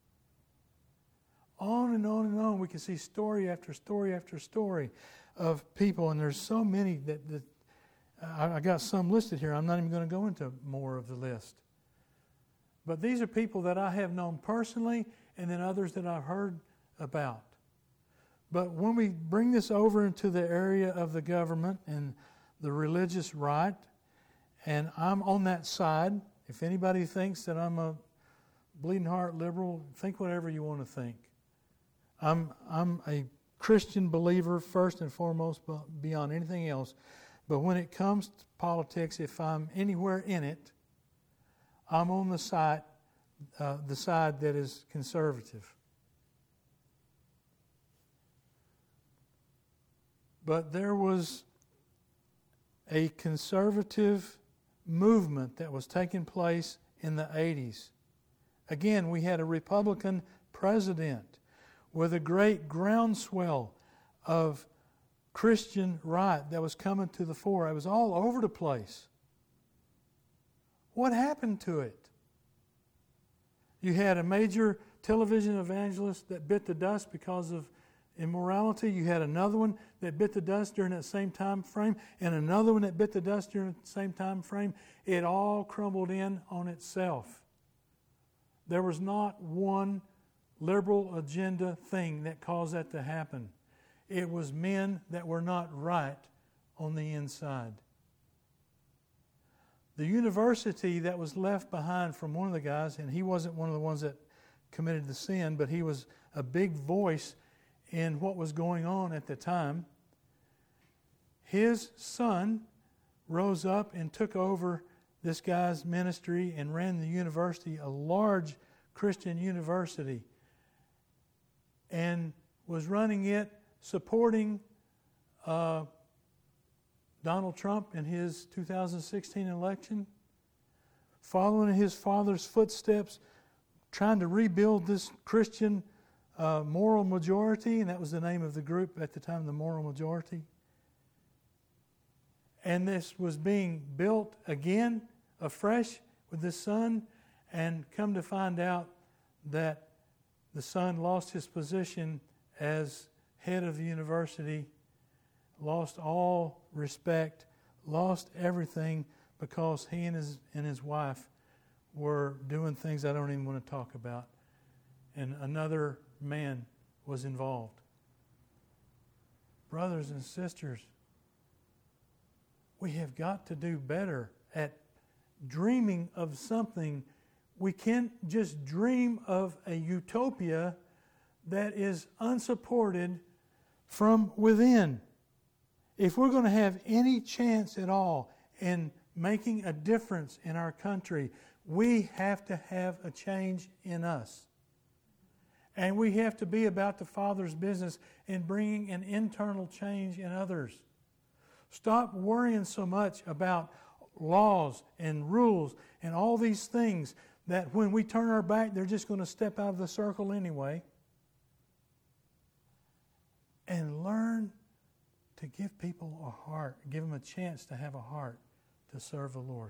On and on and on. We can see story after story after story of people, and there's so many that I got some listed here. I'm not even going to go into more of the list. But these are people that I have known personally, and then others that I've heard about. But when we bring this over into the area of the government and the religious right, and I'm on that side. If anybody thinks that I'm a bleeding heart liberal, think whatever you want to think. I'm a Christian believer first and foremost, beyond anything else. But when it comes to politics, if I'm anywhere in it, I'm on the side that is conservative. But there was a conservative movement that was taking place in the 80s. Again, we had a Republican president with a great groundswell of Christian right that was coming to the fore. It was all over the place. What happened to it? You had a major television evangelist that bit the dust because of immorality. You had another one that bit the dust during that same time frame, and another one that bit the dust during the same time frame. It all crumbled in on itself. There was not one liberal agenda thing that caused that to happen. It was men that were not right on the inside. The university that was left behind from one of the guys, and he wasn't one of the ones that committed the sin, but he was a big voice in what was going on at the time. His son rose up and took over this guy's ministry and ran the university, a large Christian university, and was running it, supporting Donald Trump in his 2016 election, following his father's footsteps, trying to rebuild this Christian moral majority, and that was the name of the group at the time, the Moral Majority. And this was being built again, afresh, with this son, and come to find out that the son lost his position as head of the university, lost all respect, lost everything because he and his wife were doing things I don't even want to talk about. And another man was involved. Brothers and sisters, we have got to do better at dreaming of something. We can't just dream of a utopia that is unsupported from within. If we're going to have any chance at all in making a difference in our country, we have to have a change in us. And we have to be about the Father's business in bringing an internal change in others. Stop worrying so much about laws and rules and all these things that when we turn our back, they're just going to step out of the circle anyway. and learn to give people a heart, give them a chance to have a heart to serve the Lord.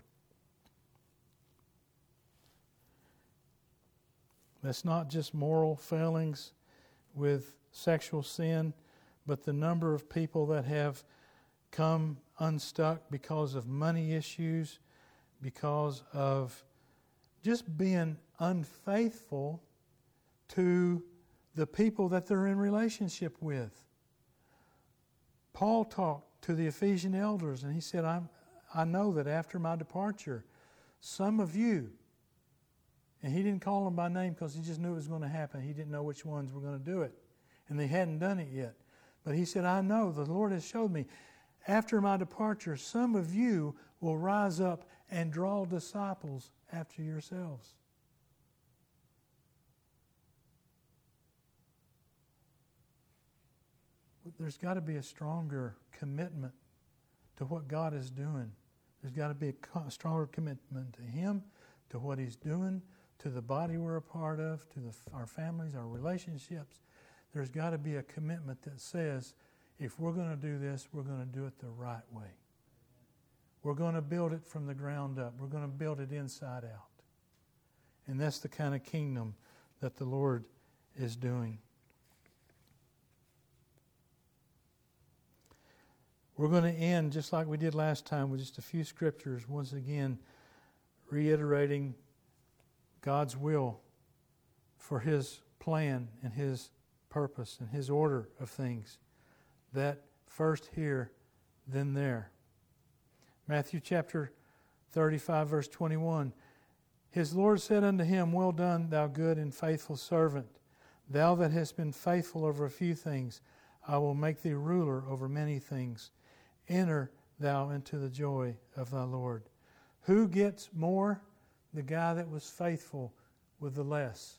That's not just moral failings with sexual sin, but the number of people that have come unstuck because of money issues, because of just being unfaithful to the people that they're in relationship with. Paul talked to the Ephesian elders and he said, I know that after my departure, some of you, and he didn't call them by name because he just knew it was going to happen. He didn't know which ones were going to do it. And they hadn't done it yet. But he said, I know, the Lord has showed me, after my departure, some of you will rise up and draw disciples after yourselves. There's got to be a stronger commitment to what God is doing. There's got to be a stronger commitment to Him, to what He's doing, to the body we're a part of, to our families, our relationships. There's got to be a commitment that says, if we're going to do this, we're going to do it the right way. We're going to build it from the ground up. We're going to build it inside out. And that's the kind of kingdom that the Lord is doing. We're going to end, just like we did last time, with just a few scriptures, once again, reiterating God's will for His plan and His purpose and His order of things. That first here, then there. Matthew chapter 35, verse 21. His Lord said unto him, Well done, thou good and faithful servant. Thou that hast been faithful over a few things, I will make thee ruler over many things. Enter thou into the joy of thy Lord. Who gets more? The guy that was faithful with the less.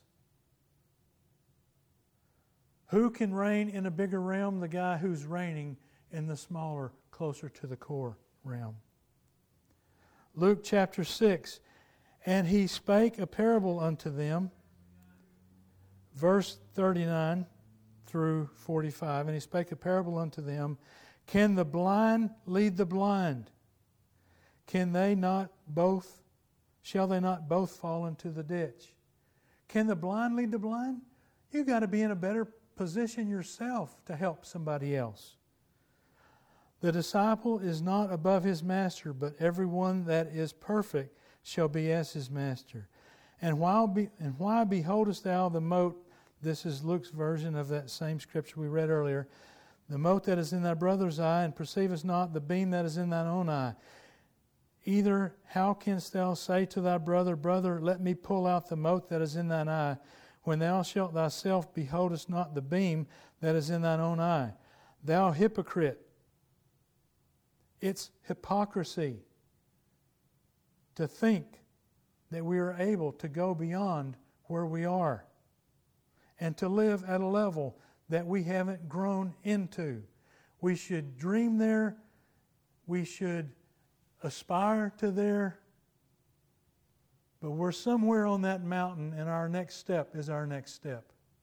Who can reign in a bigger realm? The guy who's reigning in the smaller, closer to the core realm. Luke chapter 6. And he spake a parable unto them, verse 39 through 45. And he spake a parable unto them, Can the blind lead the blind? Shall they not both fall into the ditch? Can the blind lead the blind? You've got to be in a better position yourself to help somebody else. The disciple is not above his master, but everyone that is perfect shall be as his master. And why beholdest thou the mote? This is Luke's version of that same scripture we read earlier. The mote that is in thy brother's eye, and perceivest not the beam that is in thine own eye. Either how canst thou say to thy brother, Brother, let me pull out the mote that is in thine eye, when thou shalt thyself beholdest not the beam that is in thine own eye? Thou hypocrite! It's hypocrisy to think that we are able to go beyond where we are and to live at a level that we haven't grown into. We should dream there. We should aspire to there. But we're somewhere on that mountain, and our next step is our next step.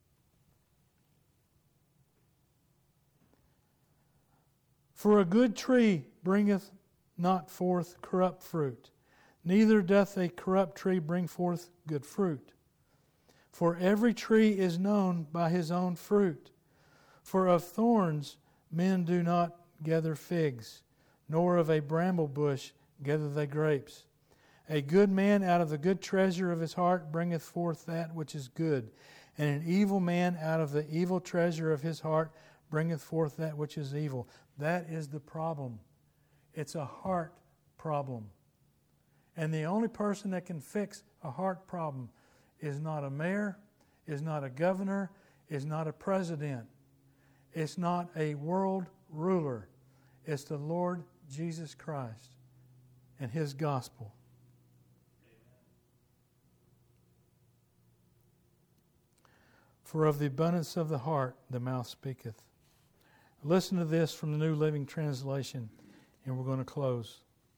For a good tree bringeth not forth corrupt fruit, neither doth a corrupt tree bring forth good fruit. For every tree is known by his own fruit. For of thorns men do not gather figs, nor of a bramble bush gather they grapes. A good man out of the good treasure of his heart bringeth forth that which is good, and an evil man out of the evil treasure of his heart bringeth forth that which is evil. That is the problem. It's a heart problem. And the only person that can fix a heart problem is not a mayor, is not a governor, is not a president. It's not a world ruler. It's the Lord Jesus Christ and His gospel. For of the abundance of the heart the mouth speaketh. Listen to this from the New Living Translation, and we're going to close.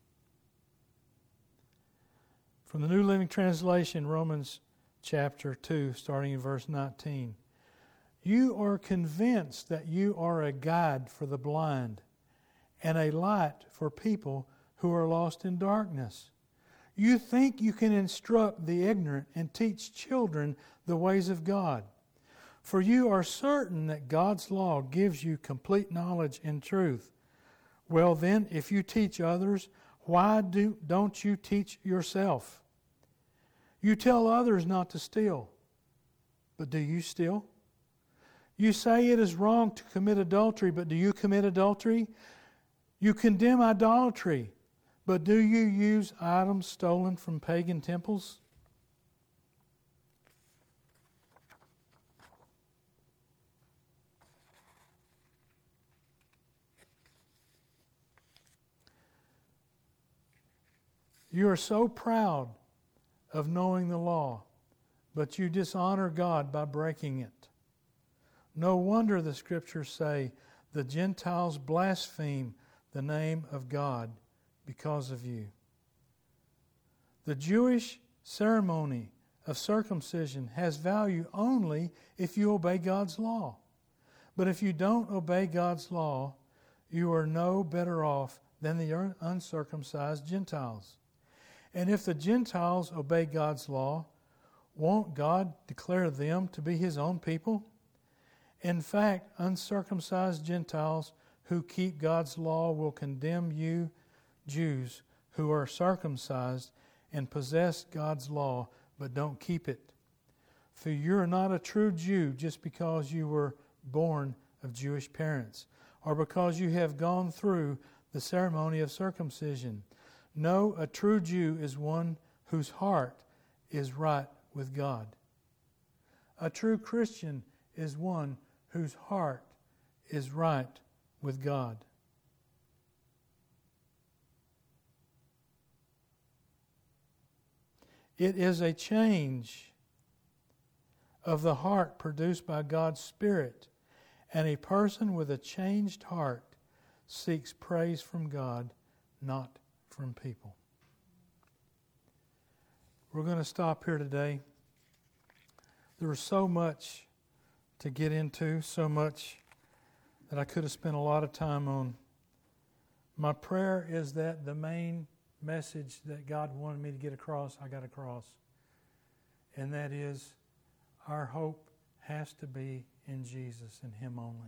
From the New Living Translation, Romans chapter 2, starting in verse 19. You are convinced that you are a guide for the blind and a light for people who are lost in darkness. You think you can instruct the ignorant and teach children the ways of God. For you are certain that God's law gives you complete knowledge and truth. Well then, if you teach others, why don't you teach yourself? You tell others not to steal, but do you steal? You say it is wrong to commit adultery, but do you commit adultery? You condemn idolatry, but do you use items stolen from pagan temples? You are so proud of knowing the law, but you dishonor God by breaking it. No wonder the Scriptures say the Gentiles blaspheme the name of God because of you. The Jewish ceremony of circumcision has value only if you obey God's law. But if you don't obey God's law, you are no better off than the uncircumcised Gentiles. And if the Gentiles obey God's law, won't God declare them to be His own people? In fact, uncircumcised Gentiles who keep God's law will condemn you, Jews, who are circumcised and possess God's law but don't keep it. For you are not a true Jew just because you were born of Jewish parents or because you have gone through the ceremony of circumcision. No, a true Jew is one whose heart is right with God. A true Christian is one whose heart is right with God. It is a change of the heart produced by God's Spirit, and a person with a changed heart seeks praise from God, not from people. We're going to stop here today. There was so much to get into, so much that I could have spent a lot of time on. My prayer is that the main message that God wanted me to get across, I got across. And that is, our hope has to be in Jesus and Him only.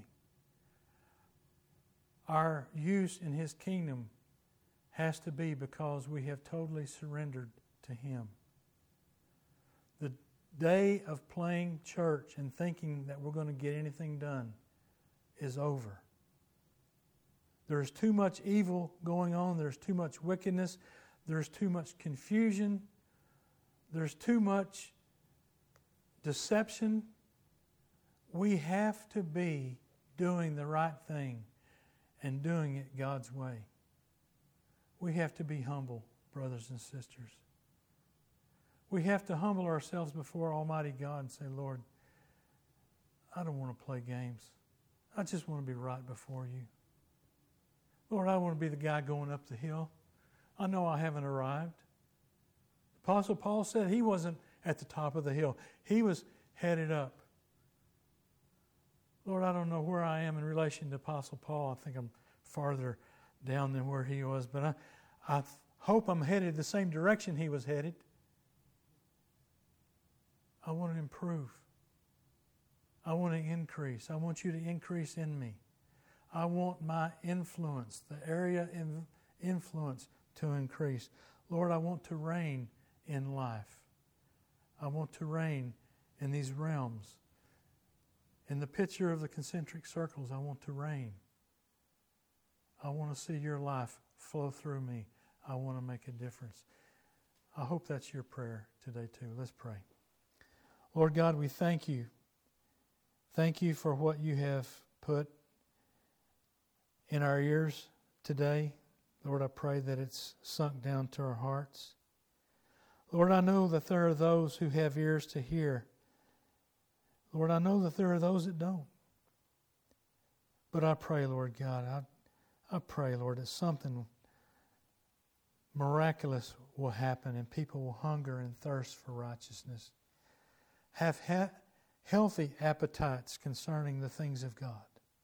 Our use in His kingdom has to be because we have totally surrendered to Him. The day of playing church and thinking that we're going to get anything done is over. There's too much evil going on. There's too much wickedness. There's too much confusion. There's too much deception. We have to be doing the right thing and doing it God's way. We have to be humble, brothers and sisters. We have to humble ourselves before Almighty God and say, Lord, I don't want to play games. I just want to be right before you. Lord, I want to be the guy going up the hill. I know I haven't arrived. Apostle Paul said he wasn't at the top of the hill. He was headed up. Lord, I don't know where I am in relation to Apostle Paul. I think I'm farther down than where he was, but I hope I'm headed the same direction he was headed. I want to improve. I want to increase. I want you to increase in me. I want my influence, the area of influence, to increase. Lord, I want to reign in life. I want to reign in these realms. In the picture of the concentric circles, I want to reign. I want to see your life flow through me. I want to make a difference. I hope that's your prayer today too. Let's pray. Lord God, we thank you. Thank you for what you have put in our ears today. Lord, I pray that it's sunk down to our hearts. Lord, I know that there are those who have ears to hear. Lord, I know that there are those that don't. But I pray, Lord God, I pray, Lord, that something miraculous will happen and people will hunger and thirst for righteousness. Have healthy appetites concerning the things of God.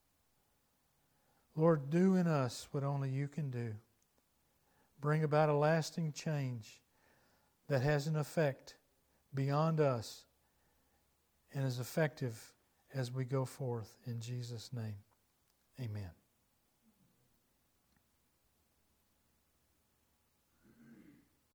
Lord, do in us what only you can do. Bring about a lasting change that has an effect beyond us and is effective as we go forth. In Jesus' name, amen.